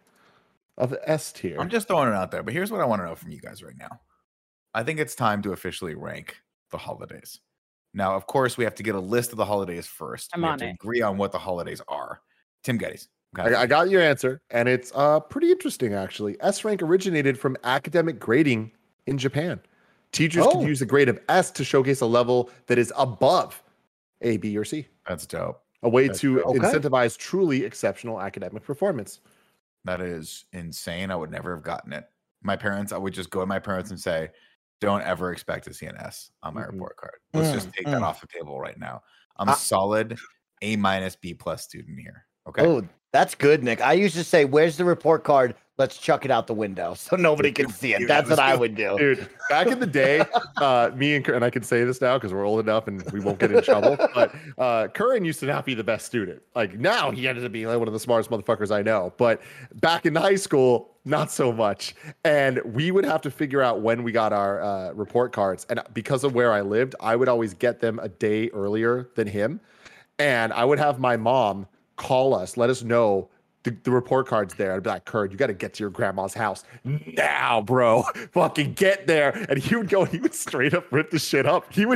of the S tier? I'm just throwing it out there, but here's what I want to know from you guys right now. I think it's time to officially rank the holidays. Now, of course, we have to get a list of the holidays first. We have to agree on what the holidays are. Tim Geddes. Okay. I got your answer, and it's pretty interesting, actually. S rank originated from academic grading in Japan. Teachers could use a grade of S to showcase a level that is above A, B, or C. That's dope. A way to incentivize truly exceptional academic performance. That is insane. I would never have gotten it. I would just go to my parents and say, don't ever expect to see an S on my report card. Let's just take that off the table right now. I'm a solid A minus B plus student here. Okay. Oh, that's good, Nick. I used to say, where's the report card? Let's chuck it out the window so nobody can see it. That's what I would do. Dude, back in the day, me and I can say this now because we're old enough and we won't get in trouble, but Curran used to not be the best student. Like now he ended up being like one of the smartest motherfuckers I know. But back in high school, not so much. And we would have to figure out when we got our report cards. And because of where I lived, I would always get them a day earlier than him. And I would have my mom call us, let us know the report card's there. I'd be like, Kurt, you got to get to your grandma's house now, bro. Fucking get there. And he would straight up rip the shit up. He would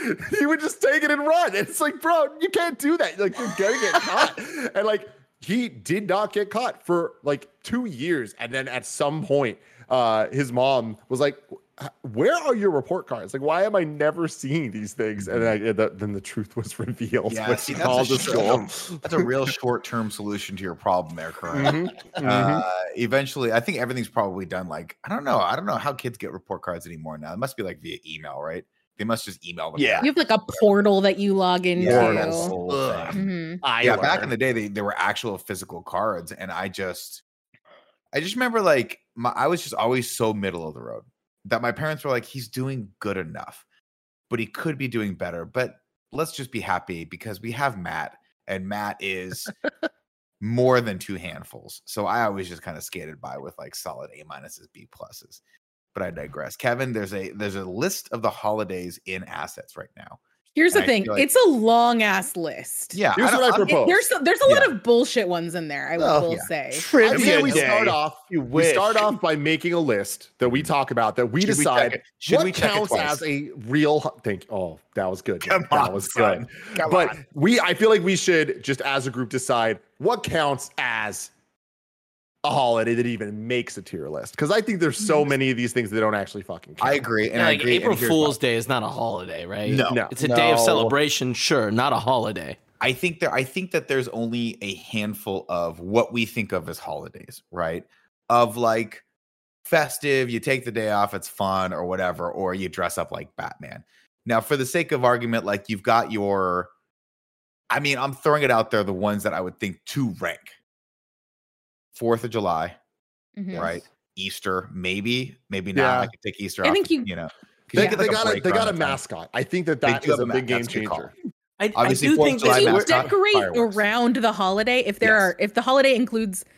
just take it and run. And it's like, bro, you can't do that. Like, you're gonna get caught. And like, he did not get caught for like 2 years. And then at some point, his mom was like, where are your report cards? Like, why am I never seeing these things? And then the truth was revealed. Yeah, see, that's a real short-term solution to your problem there, Curran. Eventually, I think everything's probably done. Like, I don't know how kids get report cards anymore now. It must be like via email, right? They must just email them. Yeah, you have like a portal that you log into. Yeah, back in the day, there were actual physical cards, and I just remember like I was just always so middle of the road that my parents were like, he's doing good enough, but he could be doing better. But let's just be happy because we have Matt, and Matt is more than 2 handfuls. So I always just kind of skated by with like solid A minuses, B pluses. But I digress. Kevin, there's a list of the holidays in assets right now. Here's the thing. Like, it's a long ass list. Yeah. Here's what I propose. There's a lot of bullshit ones in there, I will say. We start off by making a list that we talk about, that we decide what counts as a real thing. Oh, that was good. That was good. But I feel like we should just as a group decide what counts as a holiday that even makes a tier list, because I think there's so many of these things that don't actually fucking count. I agree. And like April Fool's Day is not a holiday, right? No. It's a day of celebration, sure, not a holiday. I think that there's only a handful of what we think of as holidays, right? Of like festive, you take the day off, it's fun or whatever, or you dress up like Batman. Now, for the sake of argument, like you've got I'm throwing it out there, the ones that I would think to rank. 4th of July, right? Easter, maybe not. Yeah. I could take Easter off. I think they got a mascot. I think that is a big game changer. I do think that you decorate around the holiday. If the holiday includes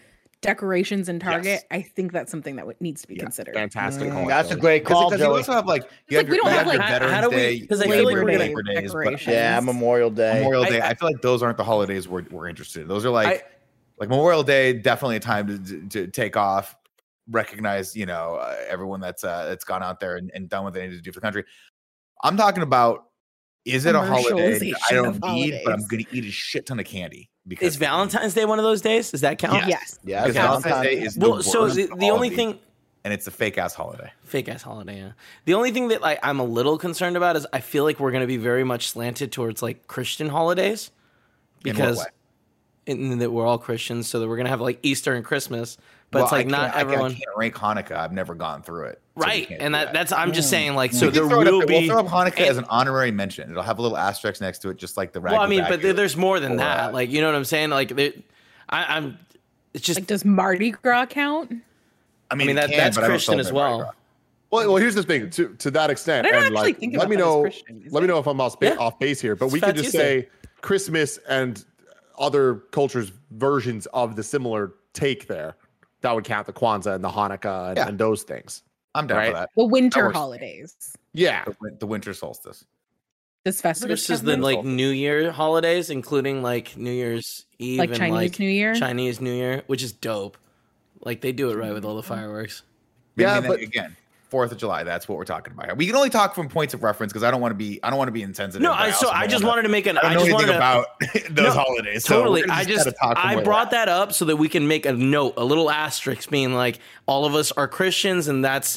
decorations in Target, Yes. I think that's something that needs to be considered. Fantastic. call, That's a Joey. great call, Because you Joey. also have like you It's like we don't have, your like, Veterans how do we- Day, 'cause I feel like Labor we're Day Labor Days, but decorations. Yeah, Memorial Day. Memorial Day. I- I feel like those aren't the holidays we're interested in. Those are like Memorial Day, definitely a time to take off, recognize everyone that's gone out there and done what they need to do for the country. I'm talking about, is it a holiday that I Commercialization don't of need, but I'm holidays. going to eat a shit ton of candy because Is Valentine's Day one of those days? Does that count? Yes. Yes. Yeah, Because Valentine's Day is Well, the so worst the only holiday, thing, and it's a fake ass holiday. fake ass holiday. Yeah. The only thing that like I'm a little concerned about is I feel like we're going to be very much slanted towards like Christian holidays In what because way? in that we're all Christians, so that we're going to have like Easter and Christmas, but Well, it's like I not can't- everyone. I can't rank Hanukkah. I've never gone through it. So we Right, can't and do that's I'm just saying like so We can there throw it up will there. be. We'll throw up Hanukkah and- as an honorary mention. It'll have a little asterisk next to it, just like the. Well, I mean, but Ragu-Bagu there's more than or, that. Like, you know what I'm saying? Like, I'm. It's just. Like, does Mardi Gras count? I mean, that's but I don't Christian as celebrate Mardi well. Gras. Well, here's the thing. To that extent, I don't and actually like, think let about me that as know. Christian, is Let me it? know if I'm off base here. But It's we Fat could just Tuesday. say Christmas and other cultures' versions of the similar take there. That would count the Kwanzaa and the Hanukkah and, Yeah. and those things. I'm down Right? for that. The winter works. holidays. Yeah. The winter solstice. Does Festivus Versus count the then? like New Year holidays, including like New Year's Eve Like and Chinese like New Year? Chinese New Year, which is dope. Like they do it right with all the fireworks. Yeah, I mean, but- again, 4th of July. That's what we're talking about here. We can only talk from points of reference because I don't want to be insensitive. No, but I also just don't wanted to make an. I I don't know just anything wanted to, about those No, holidays. So Totally. we're gonna I just just kinda talk from I where brought we're at. that up so that we can make a note, a little asterisk, being like all of us are Christians, and that's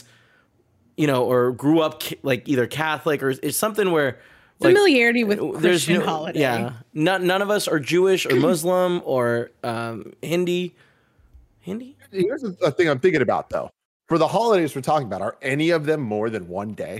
or grew up like either Catholic or it's something where like, Familiarity with there's Christian no holiday. yeah. None of us are Jewish or Muslim or Hindi. Here's a thing I'm thinking about though. For the holidays we're talking about, are any of them more than one day?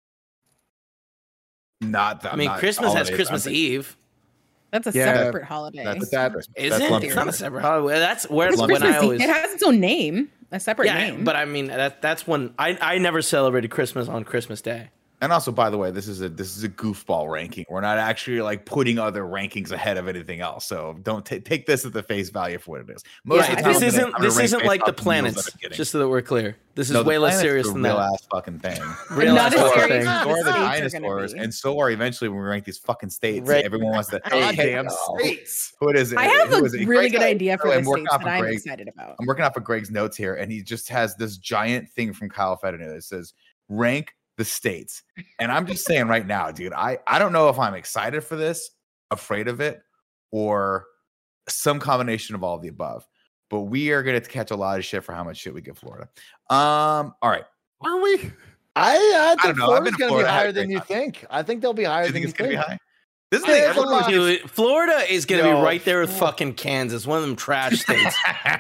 Not that. I mean, not Christmas has holidays. Christmas Eve. That's a Yeah, separate holiday. That's that- Is that's it? lumped It's not a together. separate holiday. That's where It's when Christmas I Eve. always It has its own name, a separate yeah, name. but I mean that's when I never celebrated Christmas on Christmas Day. And also, by the way, this is a goofball ranking. We're not actually like putting other rankings ahead of anything else. So don't take this at the face value for what it is. Most of the time, this I'm isn't gonna this rank isn't based like the off meals that planets. I'm getting. Just so that we're clear, this is No, the way less planets serious are than a real that. ass fucking thing. Real Not ass as fucking serious thing. as So are the states are gonna dinosaurs, be. and so are eventually when we rank these fucking states. Right. Everyone wants to Goddamn oh, states. Who is it? I have Who a is it? really Greg's good got- idea for I'm the working states off that of I'm Greg's- excited about. I'm working off of Greg's notes here, and he just has this giant thing from Kyle Federer that says rank the states. And I'm just saying right now, dude, I don't know if I'm excited for this, afraid of it, or some combination of all of the above. But we are going to catch a lot of shit for how much shit we give Florida. All right. Are we? I don't think know. I've been Florida's to going to be Florida. I had a higher than great you time. think. I think they'll be higher You than think you it's going to think. be high? This is I the think it's a lot. Dude, Florida is gonna Yo, be right there with fucking Kansas, one of them trash states.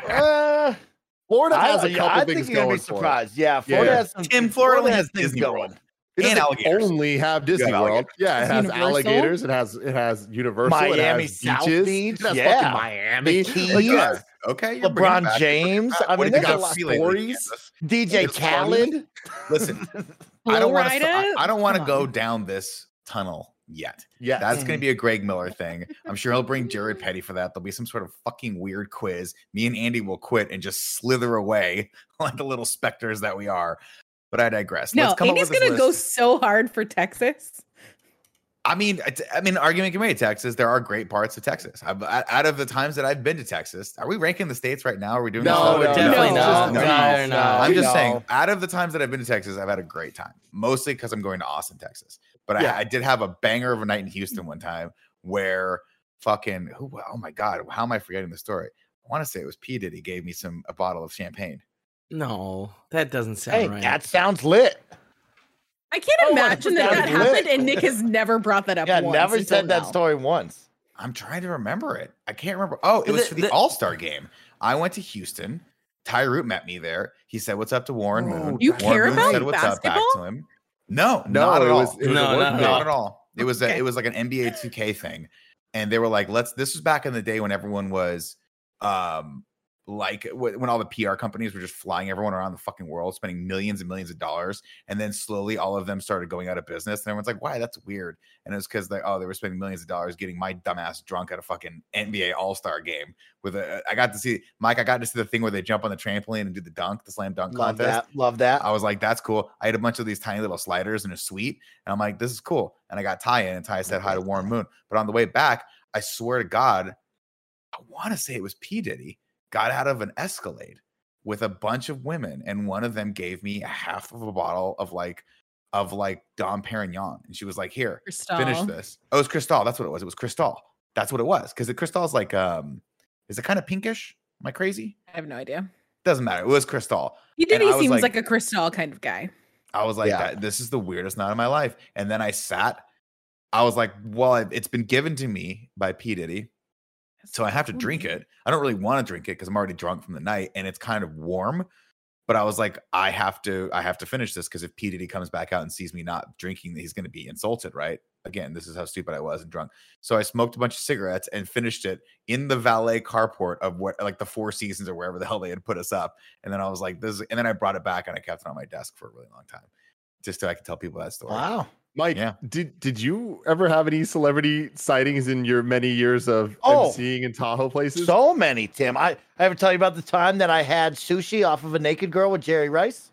Florida has a I couple think things you're gonna going be for it. surprised. Yeah, Florida Yeah. has some. Tim, Florida only has things Disney going. World. It And doesn't alligators. only have Disney got World. alligators. Yeah, it It's has Universal. alligators. It has Universal. Miami it has South beaches. Beach, It has yeah. fucking Miami. The Keys. Like, yeah. Okay. you're bringing it LeBron back. James. I What mean, do you there's a got lot. to see lately, stories. Kansas? DJ It's funny. Khaled. Listen, I don't want to. Florida? I don't want to Come go on. down this tunnel yet. Yeah. That's going to be a Greg Miller thing. I'm sure he'll bring Jared Petty for that. There'll be some sort of fucking weird quiz. Me and Andy will quit and just slither away like the little specters that we are. But I digress. No, Let's come Andy's up with gonna this go list. so hard for Texas. I mean, argument can be made. Texas. There are great parts of Texas. Out of the times that I've been to Texas, are we ranking the states right now? Are we doing this? No, No, definitely no, not. no, No. I'm just no. saying, out of the times that I've been to Texas, I've had a great time, mostly because I'm going to Austin, Texas. But Yeah. I did have a banger of a night in Houston one time where oh my God, how am I forgetting the story? I want to say it was P. Diddy gave me a bottle of champagne. No, that doesn't sound Hey, right. that sounds lit. I can't imagine that 100% happened, lit. and Nick has never brought that up. Yeah, once never until said that now. story once. I'm trying to remember it. I can't remember. Oh, it was for the All-Star game. I went to Houston. Ty Root met me there. He said, "What's up?" to Warren Moon. You Warren care Moon about said, "What's up?" back basketball? to him. No, No, not at it all. was a No, work not day. Not at all. It was Okay. it was like an NBA 2K thing, and they were like, "This was back in the day when everyone was like when all the PR companies were just flying everyone around the fucking world, spending millions and millions of dollars, and then slowly all of them started going out of business. And everyone's like, "Why? That's weird." And it was because they were spending millions of dollars getting my dumbass drunk at a fucking NBA All-Star game. I got to see the thing where they jump on the trampoline and do the slam dunk contest. Love that. I was like, "That's cool." I had a bunch of these tiny little sliders in a suite, and I'm like, "This is cool." And I got Ty in, and Ty said hi to Warren Moon. But on the way back, I swear to God, I want to say it was P. Diddy, got out of an Escalade with a bunch of women, and one of them gave me a half of a bottle of Dom Perignon, and she was like, "Here, Cristal. finish this." Oh, it was Cristal. That's what it was. It was Cristal. That's what it was. Because the Cristal is like, is it kind of pinkish? Am I crazy? I have no idea. Doesn't matter. It was Cristal. He did. And He I was seems like a Cristal kind of guy. I was like, this is the weirdest night of my life. And then I was like, well, it's been given to me by P. Diddy, so I have to drink it. I don't really want to drink it because I'm already drunk from the night and it's kind of warm. But I was like, I have to finish this, because if P. Diddy comes back out and sees me not drinking, he's going to be insulted, right? Again, this is how stupid I was and drunk. So I smoked a bunch of cigarettes and finished it in the valet carport of the Four Seasons or wherever the hell they had put us up. And then I was like, and then I brought it back and I kept it on my desk for a really long time, just so I could tell people that story. Wow. Mike, did you ever have any celebrity sightings in your many years of emceeing in Tahoe places? So many, Tim. I ever tell you about the time that I had sushi off of a naked girl with Jerry Rice?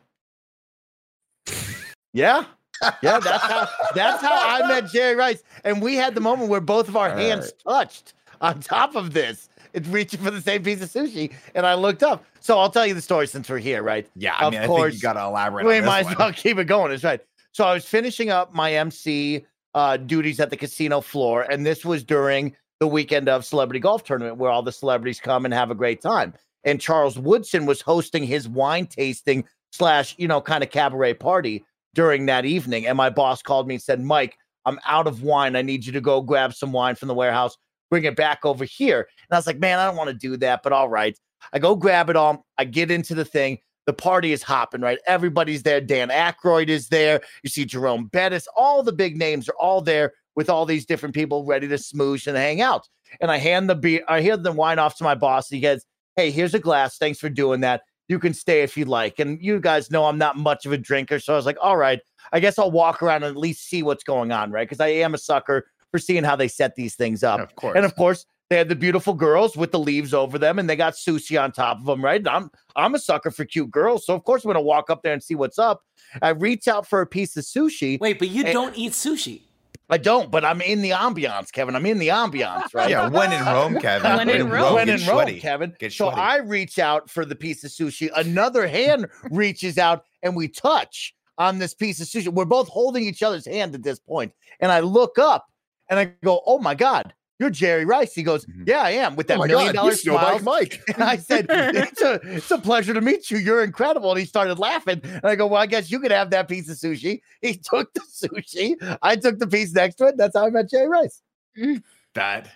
Yeah. Yeah, that's how I met Jerry Rice. And we had the moment where both of our hands touched on top of this. It's reaching for the same piece of sushi. And I looked up. So I'll tell you the story since we're here, right? Yeah, I mean, I think you got to elaborate We on this might as one. well keep it going. That's right. So I was finishing up my MC duties at the casino floor, and this was during the weekend of Celebrity Golf Tournament, where all the celebrities come and have a great time. And Charles Woodson was hosting his wine tasting / kind of cabaret party during that evening. And my boss called me and said, "Mike, I'm out of wine. I need you to go grab some wine from the warehouse, bring it back over here." And I was like, "Man, I don't want to do that, but all right." I go grab it all. I get into the thing. The party is hopping, right? Everybody's there. Dan Aykroyd is there. You see Jerome Bettis. All the big names are all there with all these different people ready to smoosh and hang out. And I hand the wine off to my boss. He goes, "Hey, here's a glass. Thanks for doing that. You can stay if you'd like." And you guys know I'm not much of a drinker. So I was like, all right, I guess I'll walk around and at least see what's going on, right? Because I am a sucker for seeing how they set these things up. Of course. And of course, they had the beautiful girls with the leaves over them, and they got sushi on top of them, right? And I'm a sucker for cute girls, so of course I'm going to walk up there and see what's up. I reach out for a piece of sushi. Wait, but you don't eat sushi. I don't, but I'm in the ambiance, Kevin. I'm in the ambiance, right? Yeah, when in Rome, Kevin. When in Rome. get sweaty. Kevin. Get So sweaty. I reach out for the piece of sushi. Another hand reaches out, and we touch on this piece of sushi. We're both holding each other's hand at this point. And I look up, and I go, "Oh, my God. You're Jerry Rice." He goes, "Yeah, I am," with that $1 million smile. Mike. And I said, it's a pleasure to meet you. You're incredible. And he started laughing. And I go, "Well, I guess you could have that piece of sushi." He took the sushi. I took the piece next to it. That's how I met Jerry Rice. That.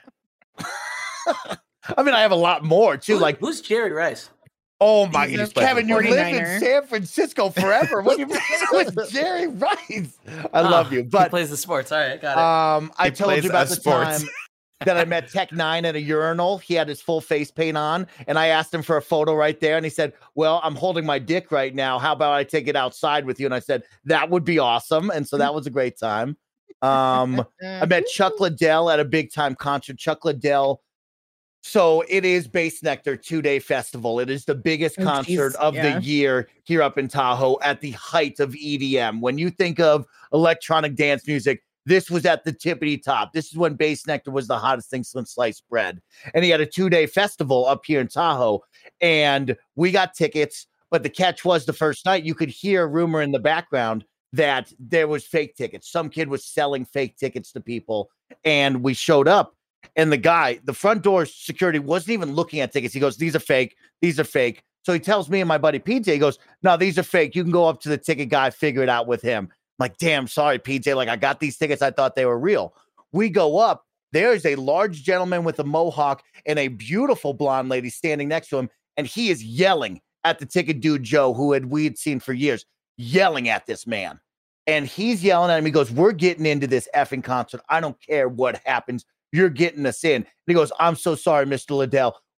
I mean, I have a lot more too. Who's Jerry Rice? Oh my He's goodness, a Kevin, you lived in 49er. San Francisco forever. What do you mean with Jerry Rice? I love you. He But plays the sports. All right, got it. I He told plays you about the sports. time that I met Tech Nine at a urinal. He had his full face paint on, and I asked him for a photo right there. And he said, "Well, I'm holding my dick right now. How about I take it outside with you?" And I said, "That would be awesome." And so that was a great time. I met Chuck Liddell at a big time concert. Chuck Liddell. So it is Bass Nectar 2-day festival. It is the biggest Oh, concert geez. of Yeah. the year here up in Tahoe at the height of EDM. When you think of electronic dance music, this was at the tippity top. This is when Bass Nectar was the hottest thing since sliced bread. And he had a 2-day festival up here in Tahoe. And we got tickets, but the catch was the first night you could hear a rumor in the background that there was fake tickets. Some kid was selling fake tickets to people. And we showed up. And the front door security wasn't even looking at tickets. He goes, "These are fake. These are fake." So he tells me and my buddy PJ, he goes, "No, these are fake. You can go up to the ticket guy, figure it out with him." I'm like, "Damn, sorry, PJ. Like, I got these tickets. I thought they were real." We go up. There's a large gentleman with a mohawk and a beautiful blonde lady standing next to him. And he is yelling at the ticket dude, Joe, we had seen for years, yelling at this man. And he's yelling at him. He goes, "We're getting into this effing concert. I don't care what happens. You're getting us in." And he goes, "I'm so sorry, Mr. Liddell.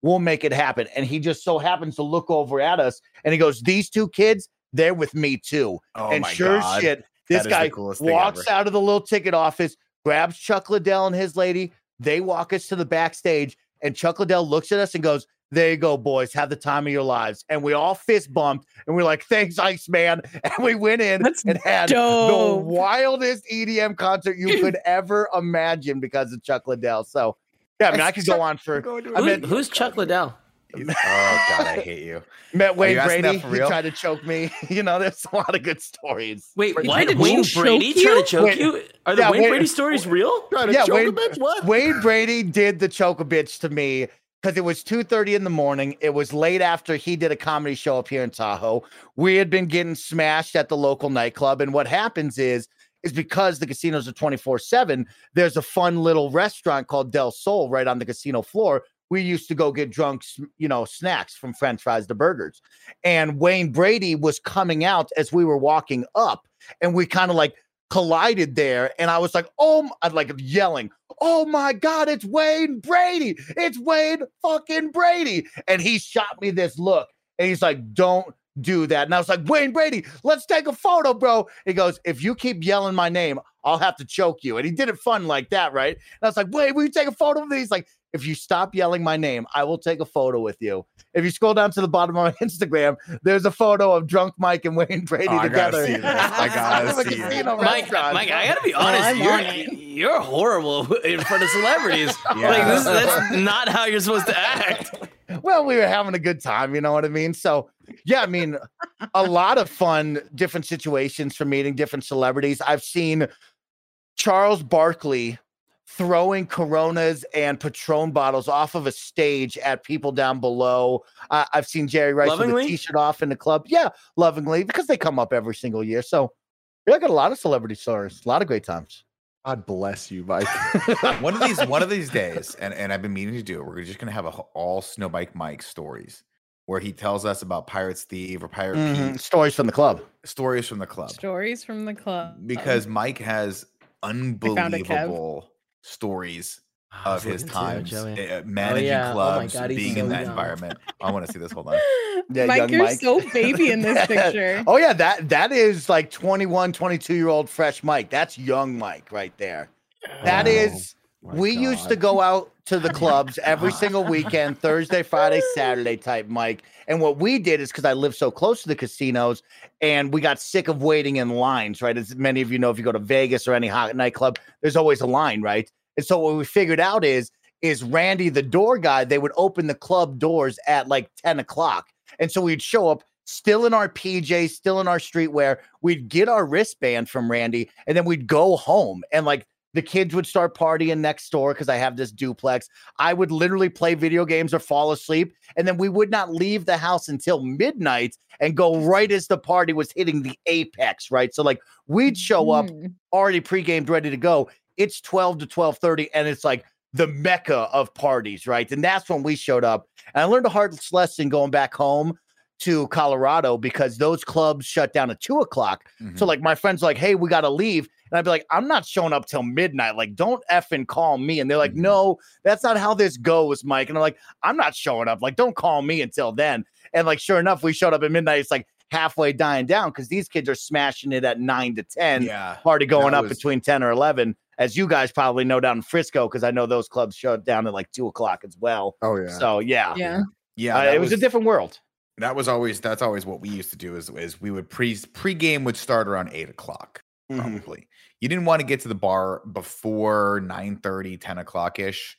We'll make it happen. And he just so happens to look over at us and he goes, these two kids, they're with me too. Oh and my sure God. shit, That this is the guy coolest thing walks ever. out of the little ticket office, grabs Chuck Liddell and his lady. They walk us to the backstage, and Chuck Liddell looks at us and goes, there you go, boys. Have the time of your lives. And we all fist bumped, and we're like, thanks, Iceman. And we went in and had dope. the wildest EDM concert you could ever imagine because of Chuck Liddell. So, yeah, I mean, I could go on for. Who's Chuck Liddell? Oh God, I hate you. Met Wayne asking Brady. that for He real? tried to choke me. There's a lot of good stories. Wait, Wait, why did did Wayne Wayne Brady choke try to you? choke you? Are the Yeah, Wayne Wayne- Brady stories real? Trying to Yeah, choke Wayne- a bitch? What? Wayne Brady did the choke a bitch to me because it was 2:30 in the morning. It was late after he did a comedy show up here in Tahoe. We had been getting smashed at the local nightclub. And what happens is because the casinos are 24/7, there's a fun little restaurant called Del Sol right on the casino floor. We used to go get drunk, snacks from French fries to burgers. And Wayne Brady was coming out as we were walking up, and we kind of like collided there. And I was like, I'm like yelling, oh my God, it's Wayne Brady. It's Wayne fucking Brady. And he shot me this look, and he's like, don't do that. And I was like, Wayne Brady, let's take a photo, bro. He goes, if you keep yelling my name, I'll have to choke you. And he did it fun like that, right? And I was like, wait, will you take a photo with me? He's like, if you stop yelling my name, I will take a photo with you. If you scroll down to the bottom of my Instagram, there's a photo of Drunk Mike and Wayne Brady Oh, I gotta together. see this. I gotta It's like a see it. casino Mike, restaurant. I gotta be honest. I'm on it. You're horrible in front of celebrities. Yeah. That's not how you're supposed to act. Well, we were having a good time, you know what I mean? So, yeah, I mean, a lot of fun, different situations for meeting different celebrities. I've seen Charles Barkley throwing Coronas and Patron bottles off of a stage at people down below. I've seen Jerry Rice with Lovingly? a t-shirt off in the club. Yeah, lovingly, because they come up every single year. So, yeah, I got a lot of celebrity stories, a lot of great times. God bless you, Mike. One of these days, and I've been meaning to do it. We're just gonna have all Snowbike Mike stories where he tells us about Pirate Steve or Pirate Pete Stories from the club. stories from the club. Stories from the club. Because Mike has found a Kev. unbelievable stories I of was his looking too, times Joey. managing yeah. Oh my clubs, God, he's being so in that young. environment. I want to see this. Hold on. Yeah, Mike, young you're Mike. so baby in this picture. Oh, yeah, that is like 21, 22-year-old fresh Mike. That's young Mike right there. That Oh, is, my we used God. to go out to the clubs every single weekend, Thursday, Friday, Saturday type Mike. And what we did is because I live so close to the casinos and we got sick of waiting in lines, right? As many of you know, if you go to Vegas or any hot nightclub, there's always a line, right? And so what we figured out is Randy, the door guy, they would open the club doors at like 10 o'clock. And so we'd show up still in our PJs, still in our streetwear. We'd get our wristband from Randy, and then we'd go home. And like the kids would start partying next door because I have this duplex. I would literally play video games or fall asleep. And then we would not leave the house until midnight and go right as the party was hitting the apex, right? So like we'd show up already pre-gamed, ready to go. It's 12 to 12:30, and it's like the mecca of parties, right? And that's when we showed up. And I learned a hard lesson going back home to Colorado because those clubs shut down at 2 o'clock. So like my friends are like, hey, we got to leave. And I'd be like, I'm not showing up till midnight. Like, don't effing call me. And they're like, no, that's not how this goes, Mike. And I'm like, I'm not showing up. Like, don't call me until then. And like, sure enough, we showed up at midnight. It's like halfway dying down because these kids are smashing it at 9 to 10. Yeah. Party going That up was- between 10 or 11. As you guys probably know down in Frisco, because I know those clubs shut down at like 2 o'clock as well. Oh yeah. So yeah, Yeah. Yeah. it was a different world. that's always what we used to do is we would pre-game would start around 8 o'clock. Probably. You didn't want to get to the bar before 9:30, 10 o'clock ish,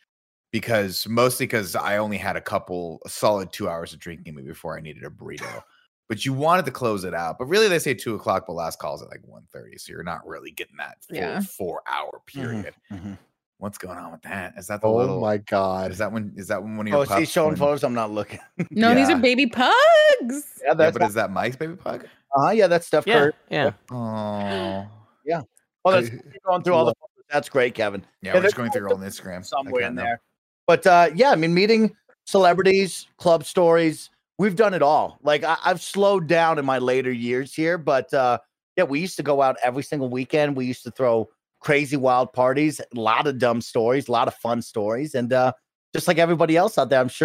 mostly because I only had a solid 2 hours of drinking before I needed a burrito. But you wanted to close it out. But really, they say 2 o'clock, but last call's at like 1:30. So you're not really getting that full Yeah. 4-hour period. Mhm. What's going on with that? Is that the Oh little? my God. Is that when one of your? Oh, is he pups showing when- photos? I'm not looking. No, these Yeah. are baby pugs. Yeah, Yeah, that's but is that Mike's baby pug? yeah, that's Steph Yeah, Curry. yeah. Oh, Oh, that's going through all the photos. That's great, Kevin. yeah. Yeah, We're just there's going through all on Instagram. Somewhere I in can't know. there. But yeah, I mean, meeting celebrities, club stories, we've done it all. Like I've slowed down in my later years here, but yeah, we used to go out every single weekend. We used to throw crazy wild parties, a lot of dumb stories, a lot of fun stories, and just like everybody else out there, I'm sure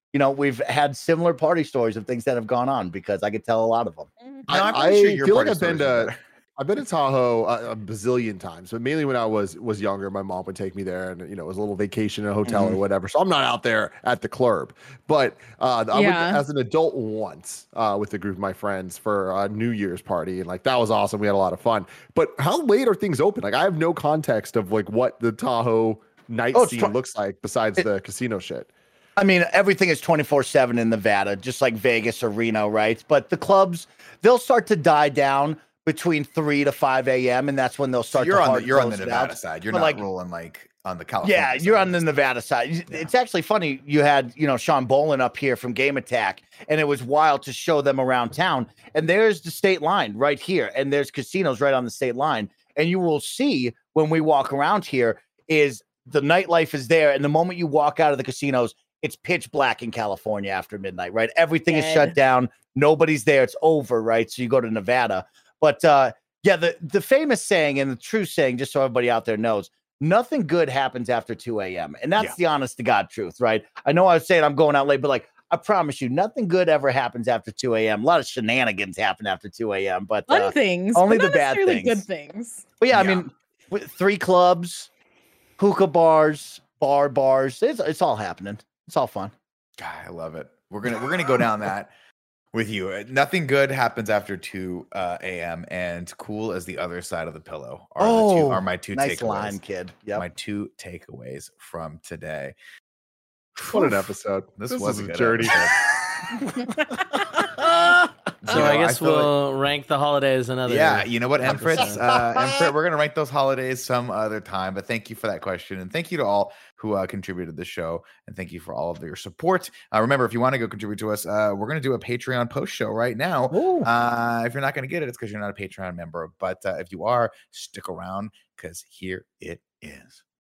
you know, we've had similar party stories of things that have gone on because I could tell a lot of them. No, I'm pretty sure your feel like party I've been stories are to better. I've been to Tahoe a bazillion times, but mainly when I was younger, my mom would take me there, and it was a little vacation in a hotel or whatever. So I'm not out there at the club, but I went as an adult once with a group of my friends for a New Year's party, and like that was awesome. We had a lot of fun. But how late are things open? Like I have no context of like what the Tahoe night scene looks like besides the casino shit. I mean, everything is 24/7 in Nevada, just like Vegas or Reno, right? But the clubs, they'll start to die down between 3 to 5 a.m. and that's when they'll start. You're to on the Nevada side. You're not rolling like on the California. Yeah, you're on the Nevada side. Yeah. It's actually funny. You had Sean Bolin up here from Game Attack, and it was wild to show them around town. And there's the state line right here, and there's casinos right on the state line. And you will see when we walk around here is the nightlife is there, and the moment you walk out of the casinos, it's pitch black in California after midnight. Right, everything is shut down. Nobody's there. It's over. Right, so you go to Nevada. But yeah, the famous saying and the true saying, just so everybody out there knows, nothing good happens after 2 a.m. And that's the honest to God truth, right? I know I was saying I'm going out late, but like, I promise you, nothing good ever happens after 2 a.m. A lot of shenanigans happen after 2 a.m. But fun things, only but the bad things. Good things. But yeah, I mean, 3 clubs, hookah bars, bars. It's all happening. It's all fun. God, I love it. We're gonna go down that with you. Nothing good happens after 2 a.m. and cool as the other side of the pillow are my two nice takeaways. Line, kid. Yep. My 2 takeaways from today. What an episode. This was a good journey. So I guess we'll rank the holidays another. Yeah, you know what, Emfritz? Emfrit, we're gonna rank those holidays some other time. But thank you for that question, and thank you to all who contributed to the show, and thank you for all of your support. Remember, if you want to go contribute to us, we're gonna do a Patreon post show right now. If you're not gonna get it, it's because you're not a Patreon member. But if you are, stick around because here it is.